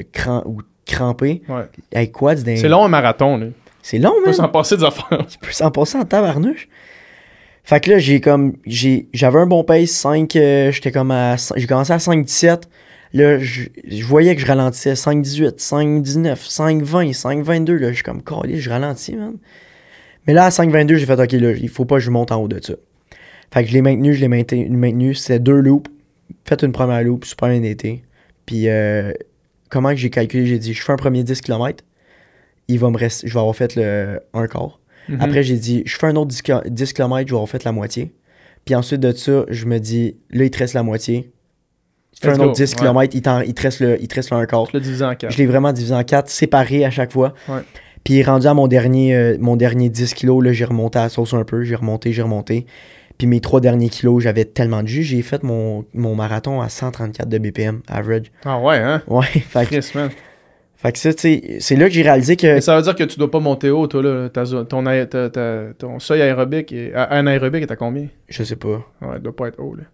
cramper. Ouais. Avec quads, c'est long un marathon, là. C'est long, Tu man. peux s'en passer des affaires. Tu peux s'en passer en tabarnouche. Fait que là, j'avais un bon pace, 5, j'ai commencé à 5,17. Là, je voyais que je ralentissais 5,18, 5,19, 5,20, 5,22. Là, je suis comme, calé, je ralentis, man. Mais là, à 5,22, j'ai fait, OK, là, il faut pas que je monte en haut de ça. Fait que je l'ai maintenu. C'était 2 loops. Fait une première loop, super bien été. Puis, comment que j'ai calculé? J'ai dit, je fais un premier 10 km. Je vais avoir fait un quart. Mm-hmm. Après, j'ai dit, je fais un autre 10 km, je vais avoir fait la moitié. Puis ensuite de ça, je me dis, là, il te reste la moitié. Tu fais un autre 10 km, il te reste le un quart. Je l'ai divisé en 4. Je l'ai vraiment divisé en 4, séparé à chaque fois. Ouais. Puis rendu à mon dernier 10 kilos, là, j'ai remonté à la sauce un peu. J'ai remonté. Puis mes 3 derniers kilos, j'avais tellement de jus. J'ai fait mon marathon à 134 de BPM, average. Ah ouais, hein? Ouais, fait que ça, tu sais, c'est là que j'ai réalisé que... Mais ça veut dire que tu dois pas monter haut, toi, là. Ton seuil aérobique anaérobique est à combien? Je sais pas. Ouais, il doit pas être haut, là.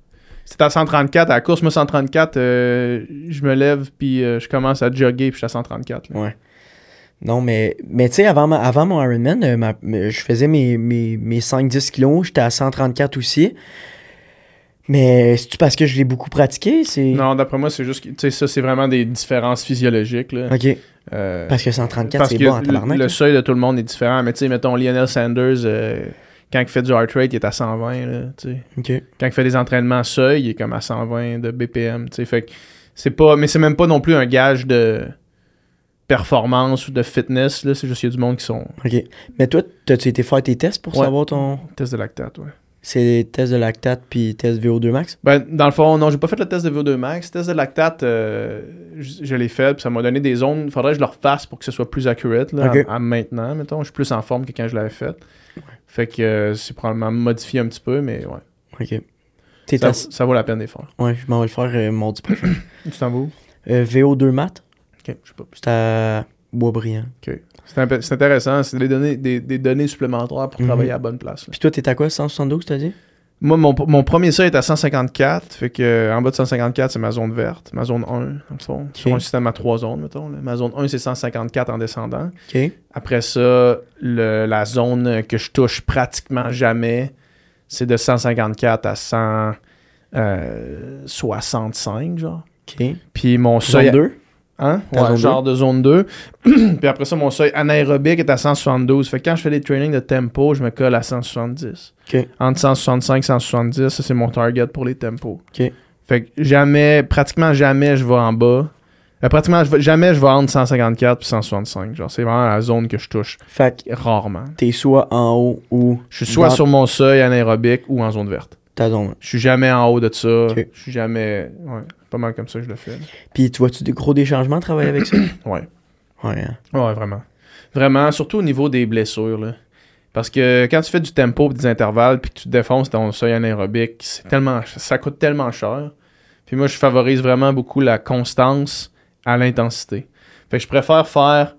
c'était à 134 à la course. Moi, 134, je me lève puis je commence à jogger puis je suis à 134. Là. Ouais. Non, mais tu sais, avant mon Ironman, je faisais mes 5-10 kilos. J'étais à 134 aussi. Mais c'est-tu parce que je l'ai beaucoup pratiqué? Non, d'après moi, c'est juste que, tu sais, ça, c'est vraiment des différences physiologiques. Là. OK. Parce que 134, c'est bon en tabarnak. Le seuil de tout le monde est différent. Mais tu sais, mettons, Lionel Sanders, quand il fait du heart rate, il est à 120. Là, tu sais. OK. Quand il fait des entraînements seuil, il est comme à 120 de BPM. Tu sais. Fait que c'est pas... Mais c'est même pas non plus un gage de performance ou de fitness. Là. C'est juste qu'il y a du monde qui sont... OK. Mais toi, t'as-tu été faire tes tests pour savoir ton... Test de lactate, ouais. C'est test de lactate puis test VO2 max? Ben, dans le fond, non, j'ai pas fait le test de VO2 max. Test de lactate, je l'ai fait, puis ça m'a donné des zones. Il faudrait que je le refasse pour que ce soit plus accurate là, okay. à maintenant, mettons. Je suis plus en forme que quand je l'avais fait. Ouais. Fait que c'est probablement modifié un petit peu, mais ouais. OK. Ça vaut la peine de les faire. Ouais, je m'en vais le faire mardi prochain. Tu t'en vas où? VO2 mat. OK, je sais pas. C'est à Boisbriand. OK. C'est intéressant. C'est des données supplémentaires pour travailler à la bonne place. Là. Puis toi, t'es à quoi? 172, t'as dit? Moi, mon premier seuil est à 154. Fait que en bas de 154, c'est ma zone verte. Ma zone 1, dans le fond. Okay. Sur un système à 3 zones, mettons. Là. Ma zone 1, c'est 154 en descendant. OK. Après ça, la zone que je touche pratiquement jamais, c'est de 154 à 165, genre. OK. Puis mon seuil... Zone 2? Hein? Ouais, genre de zone 2. Puis après ça, mon seuil anaérobique est à 172. Fait que quand je fais des trainings de tempo, je me colle à 170. OK. Entre 165 et 170, ça c'est mon target pour les tempos. OK. Fait que pratiquement jamais je vais en bas. Jamais je vais entre 154 et 165. Genre, c'est vraiment la zone que je touche. Fait que rarement. T'es soit en haut ou... Je suis soit sur mon seuil anaérobique ou en zone verte. Ta zone. Je suis jamais en haut de ça. Okay. Je suis jamais... Ouais, pas mal comme ça que je le fais. Puis tu vois-tu des gros changements travailler avec ça? Ouais. Ouais, hein? Ouais, vraiment. Vraiment, surtout au niveau des blessures, là. Parce que quand tu fais du tempo et des intervalles puis que tu défonces ton seuil anaérobique, ça coûte tellement cher. Puis moi, je favorise vraiment beaucoup la constance à l'intensité. Fait que je préfère faire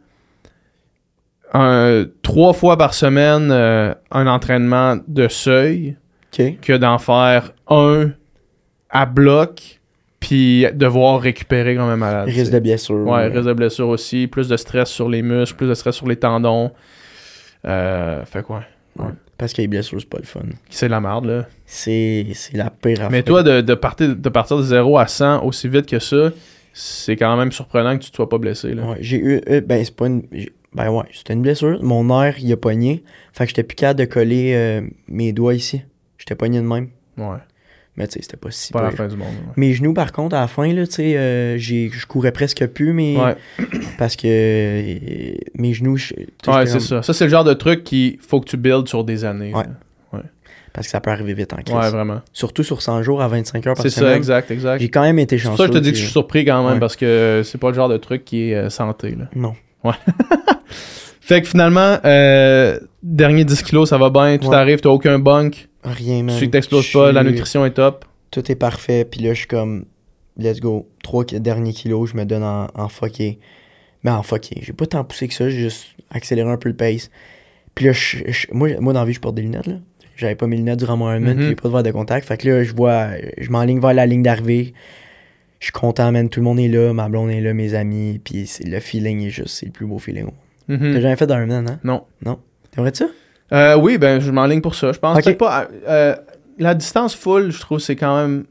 3 fois par semaine un entraînement de seuil que d'en faire un à bloc puis devoir récupérer quand même malade. Risque de blessure. Ouais, risque de blessure aussi. Plus de stress sur les muscles, plus de stress sur les tendons. Fait quoi? Ouais. Parce que les blessures, c'est pas le fun. C'est de la merde, là. C'est la pire affaire. Mais toi, de partir de 0 à 100 aussi vite que ça, c'est quand même surprenant que tu te sois pas blessé, là. Ouais, j'ai eu... c'est pas une... Ben ouais, c'était une blessure. Mon nerf, il a pogné. Fait que j'étais plus capable de coller mes doigts ici. J'étais pogné de même. Ouais. Mais tu sais, c'était pas si pas pire. la fin du monde. Ouais. Mes genoux, par contre, à la fin, là, tu sais, je courais presque plus, mais... Ouais. Parce que mes genoux... Ouais, c'est ça. Ça, c'est le genre de truc qu'il faut que tu builds sur des années. Ouais. Parce que ça peut arriver vite en crise. Ouais, vraiment. Surtout sur 100 jours à 25 heures par semaine. C'est ça, exact. J'ai quand même été chanceux. C'est pour ça que je te dis que je suis surpris quand même, ouais. parce que c'est pas le genre de truc qui est santé, là. Non. Ouais. Fait que finalement, dernier 10 kilos, ça va bien, tout arrive, t'as aucun bunk. Rien, man. Tu sais que t'exploses pas, la nutrition est top. Tout est parfait, puis là, je suis comme, let's go. 3 derniers kilos, je me donne en fucké. Mais en fucké, j'ai pas tant poussé que ça, j'ai juste accéléré un peu le pace. Puis là, moi, dans la vie, je porte des lunettes, là. J'avais pas mes lunettes durant mon Ironman, puis j'ai pas de verre de contact. Fait que là, je m'enligne vers la ligne d'arrivée. Je suis content, man. Tout le monde est là, ma blonde est là, mes amis, puis le feeling est juste, c'est le plus beau feeling. T'as jamais fait d'Ironman, hein? Non. T'aimerais ça? Oui, ben, je m'enligne pour ça. Je pense okay. pas... la distance full, je trouve, c'est quand même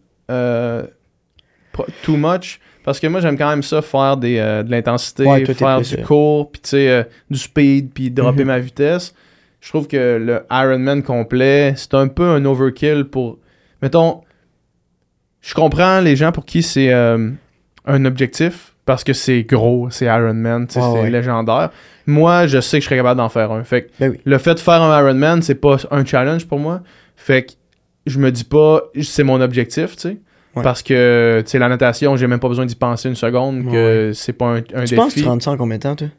too much. Parce que moi, j'aime quand même ça, faire de l'intensité, faire du court, puis tu sais, du speed, puis dropper ma vitesse. Je trouve que le Ironman complet, c'est un peu un overkill pour... Mettons, je comprends les gens pour qui c'est un objectif, parce que c'est gros, c'est Ironman, c'est légendaire. Moi, je sais que je serais capable d'en faire un. Fait que le fait de faire un Ironman, c'est pas un challenge pour moi. Fait que je me dis pas, c'est mon objectif, tu sais. Ouais. Parce que, tu sais, la natation, j'ai même pas besoin d'y penser une seconde, que c'est pas un défi. Tu penses que tu rentres ça en combien de temps, toi?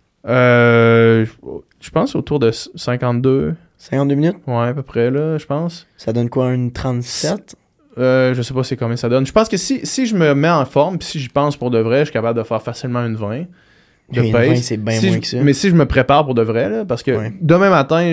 Je pense autour de 52. 52 minutes? Ouais, à peu près, là, je pense. Ça donne quoi, une 37? Je sais pas c'est combien ça donne. Je pense que si je me mets en forme, puis si j'y pense pour de vrai, je suis capable de faire facilement une 20 de pace. Une 20, c'est bien moins que ça. Mais si je me prépare pour de vrai, là, parce que demain matin,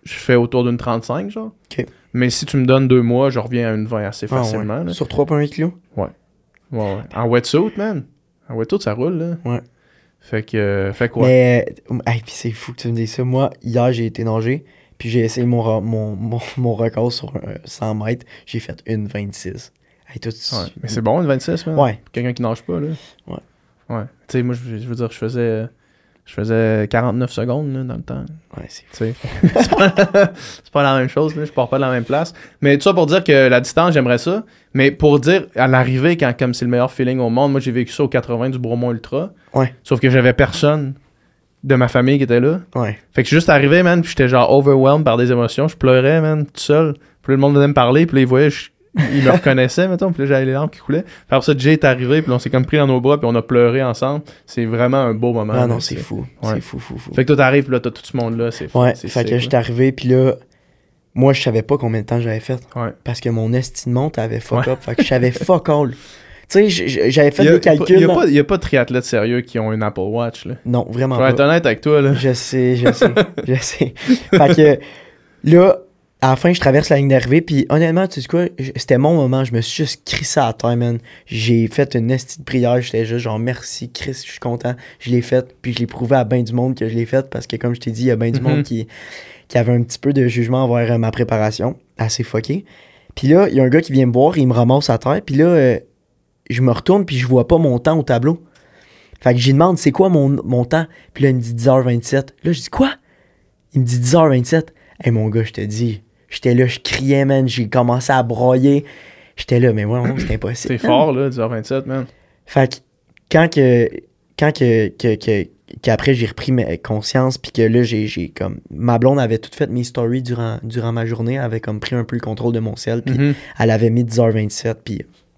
je fais autour d'une 35, genre. OK. Mais si tu me donnes 2 mois, je reviens à une 20 assez facilement. Ouais. Sur 3,8 kilos? Ouais. En wetsuit, man. En wetsuit, ça roule, là. Ouais. Fait quoi? Mais, puis c'est fou que tu me dises ça. Moi, hier, j'ai été nager, puis j'ai essayé mon record sur 100 mètres. J'ai fait une 26. Mais c'est bon, une 26, man. Ouais. Quelqu'un qui nage pas, là. Ouais. Tu sais, moi, je veux dire, je faisais 49 secondes, là, dans le temps. Ouais, c'est fou. C'est pas la même chose, là. Je pars pas de la même place. Mais tout ça pour dire que la distance, j'aimerais ça. Mais pour dire, à l'arrivée, comme c'est le meilleur feeling au monde, moi, j'ai vécu ça au 80 du Bromont Ultra. Ouais. Sauf que j'avais personne de ma famille qui était là. Ouais. Fait que je suis juste arrivé, man, puis j'étais genre overwhelmed par des émotions. Je pleurais, man, tout seul. Puis le monde venait me parler, puis là, ils voyaient, ils me reconnaissaient, mettons, puis là, j'avais les larmes qui coulaient. Puis après ça, Jay est arrivé, puis on s'est comme pris dans nos bras, puis on a pleuré ensemble. C'est vraiment un beau moment. Ah non, c'est fou. Ouais. C'est fou. Fait que toi, t'arrives, puis là, t'as tout ce monde-là. Ouais, fait que j'étais arrivé, puis là, moi, je savais pas combien de temps j'avais fait. Ouais. Parce que mon estime de monte avait fuck up. Fait que je savais fuck all. Tu sais, j'avais fait des calculs. Il n'y a pas de triathlètes sérieux qui ont une Apple Watch, là. Non, vraiment pas. Je vais être honnête avec toi, là. Je sais. Fait que là, à la fin, je traverse la ligne d'arrivée, puis honnêtement, tu sais quoi, c'était mon moment, je me suis juste crissé à terre, man. J'ai fait une esti de prière, j'étais juste genre merci Chris, je suis content, je l'ai faite, puis je l'ai prouvé à ben du monde que je l'ai faite, parce que comme je t'ai dit, il y a ben du monde qui avait un petit peu de jugement envers ma préparation, assez fucké. Puis là, il y a un gars qui vient me voir, il me ramasse à terre, puis là, je me retourne, puis je vois pas mon temps au tableau. Fait que j'y demande, c'est quoi mon temps? Puis là, il me dit 10h27. Là, je dis quoi? Il me dit 10h27. Hey, mon gars, je te dis, j'étais là, je criais, man, j'ai commencé à broyer. J'étais là, mais moi, non, c'était impossible. C'est fort, là, 10h27, man. Fait que qu'après, j'ai repris conscience, puis que là, j'ai comme... Ma blonde avait tout fait mes stories durant ma journée, elle avait comme pris un peu le contrôle de mon cell, puis elle avait mis 10h27, puis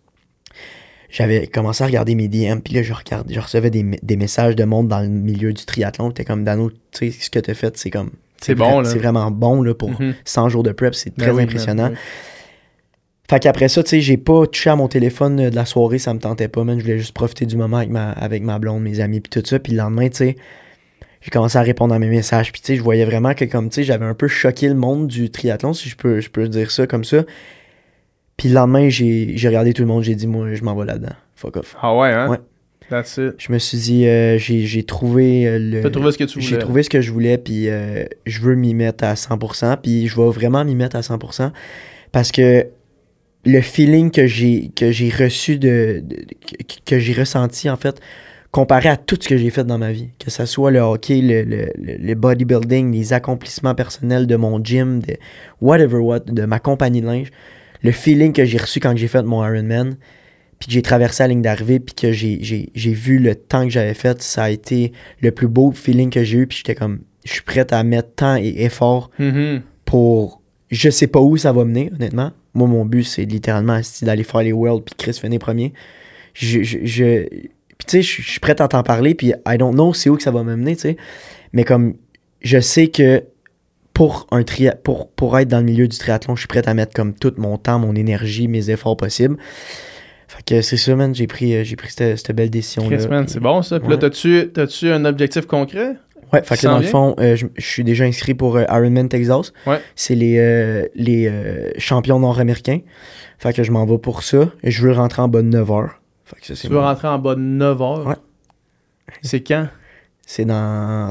j'avais commencé à regarder mes DM, puis là, je recevais des messages de monde dans le milieu du triathlon, t'es comme, Dano, tu sais, ce que t'as fait, c'est comme... C'est bon, là. C'est vraiment bon, là, pour 100 jours de prep, c'est très impressionnant. Oui. Fait qu'après ça, tu sais, j'ai pas touché à mon téléphone de la soirée, ça me tentait pas, man. Je voulais juste profiter du moment avec ma blonde, mes amis, puis tout ça. Puis le lendemain, tu sais, j'ai commencé à répondre à mes messages. Puis tu sais, je voyais vraiment que, comme, tu sais, j'avais un peu choqué le monde du triathlon, si je peux dire ça comme ça. Puis le lendemain, j'ai regardé tout le monde, j'ai dit, moi, je m'en vais là-dedans. Fuck off. Ah ouais, hein? Ouais. That's it. Je me suis dit, j'ai trouvé T'as trouvé ce que tu voulais. J'ai trouvé ce que je voulais, puis je veux m'y mettre à 100%, puis je vais vraiment m'y mettre à 100%, parce que le feeling que j'ai reçu, que j'ai ressenti, en fait, comparé à tout ce que j'ai fait dans ma vie, que ce soit le hockey, le bodybuilding, les accomplissements personnels de mon gym, de whatever what, de ma compagnie de linge, le feeling que j'ai reçu quand j'ai fait mon Ironman, puis que j'ai traversé la ligne d'arrivée, puis que j'ai vu le temps que j'avais fait, ça a été le plus beau feeling que j'ai eu, puis j'étais comme, je suis prêt à mettre temps et effort pour... Je sais pas où ça va mener, honnêtement. Moi, mon but, c'est littéralement d'aller faire les Worlds, puis Chris finir premier. Puis tu sais, je suis prêt à t'en parler, puis I don't know c'est où que ça va me mener, tu sais. Mais comme, je sais que pour être dans le milieu du triathlon, je suis prêt à mettre comme tout mon temps, mon énergie, mes efforts possibles. Fait que c'est ça, man, j'ai pris cette belle décision-là. Chris, man, c'est bon, ça. Puis là, t'as-tu un objectif concret? Ouais, fait que dans le fond, je suis déjà inscrit pour Ironman Texas. Ouais. C'est les champions nord-américains. Fait que je m'en vais pour ça. Et je veux rentrer en bas de 9 heures. Fait que ça, tu veux rentrer en bas de 9 heures? Ouais. C'est quand? C'est dans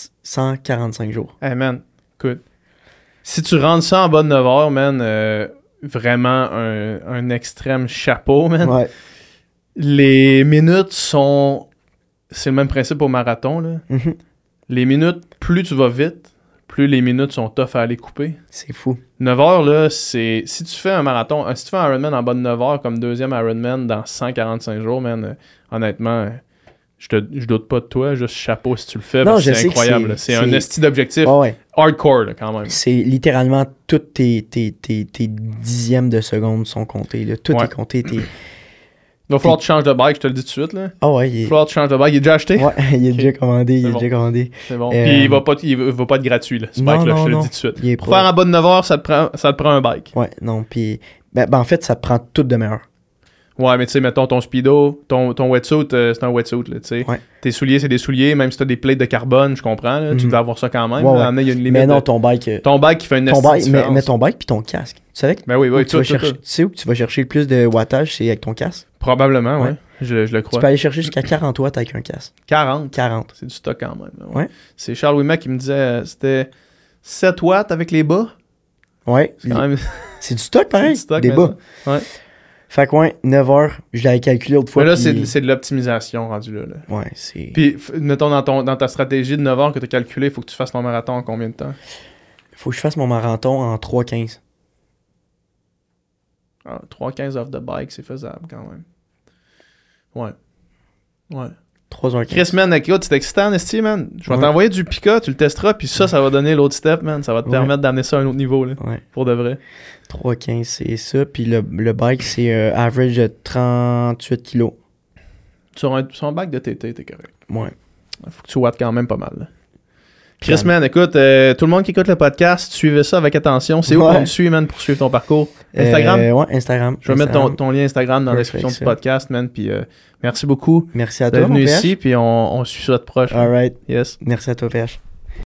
145 jours. Hey man, écoute. Si tu rentres ça en bas de 9 heures, man, vraiment un extrême chapeau, man. Ouais. Les minutes sont... C'est le même principe au marathon, là. Mm-hmm. Les minutes, plus tu vas vite, plus les minutes sont tough à aller couper. C'est fou. 9 heures, là, c'est... Si tu fais un marathon, si tu fais un Ironman en bas de 9 heures comme deuxième Ironman dans 145 jours, man, honnêtement, je doute pas de toi, juste chapeau si tu le fais. Non, c'est incroyable. C'est un esti d'objectif hardcore, là, quand même. C'est littéralement toutes tes dixièmes de seconde sont comptés. Là. Tout est compté. Il va falloir que tu changes de bike, je te le dis tout de suite. Là. Ah ouais, il va falloir que tu changes de bike. Il est déjà acheté? Ouais, il est déjà commandé. C'est bon. Puis il va pas être gratuit, là, ce bike-là, je te le dis tout de suite. Pour faire en bas de 9 heures, ça te prend un bike. Ouais, non, puis... Ben, en fait, ça te prend tout de meilleur. Ouais, mais tu sais, mettons ton speedo, ton wetsuit, c'est un wetsuit, là, tu sais. Ouais. Tes souliers, c'est des souliers, même si t'as des plates de carbone, je comprends, là, tu devais avoir ça quand même. Ouais, là, il y a une limite. Mais non, ton bike... Ton bike qui fait une différence. Mais ton bike puis ton casque. Tu savais que ben oui, tu sais où tu vas chercher le plus de wattage, c'est avec ton casque? Probablement, ouais. Je le crois. Tu peux aller chercher jusqu'à 40 watts avec un casque. 40? C'est du stock quand même. Ouais. C'est Charles Ouimet qui me disait c'était 7 watts avec les bas. Ouais. C'est du stock pareil. C'est du stock, des bas. Ouais. Fait que ouais, 9 heures, je l'avais calculé l'autre fois. Mais là, c'est de l'optimisation rendu là. Ouais, c'est... Puis, mettons, dans ta stratégie de 9 heures que tu as calculé, il faut que tu fasses ton marathon en combien de temps? Il faut que je fasse mon marathon en 3:15. 3:15 off the bike, c'est faisable quand même. Ouais. 3h15. Chris, man, écoute, c'est excitant, esti, man. Je vais t'envoyer du Pika, tu le testeras, puis ça va donner l'autre step, man. Ça va te permettre d'amener ça à un autre niveau, là. Ouais. Pour de vrai. 3:15, c'est ça. Puis le bike, c'est average de 38 kilos. Sur un bike de TT, t'es correct. Ouais. Faut que tu wattes quand même pas mal, là. Chris, man, écoute, tout le monde qui écoute le podcast, suivez ça avec attention. C'est où qu'on te suit, man, pour suivre ton parcours? Instagram? Ouais, Instagram. Je vais mettre ton lien Instagram dans la description du podcast, man. Puis merci beaucoup. Merci à toi, d'être venu ici, puis on suit ça de proche. All right. Yes. Merci à toi, PH.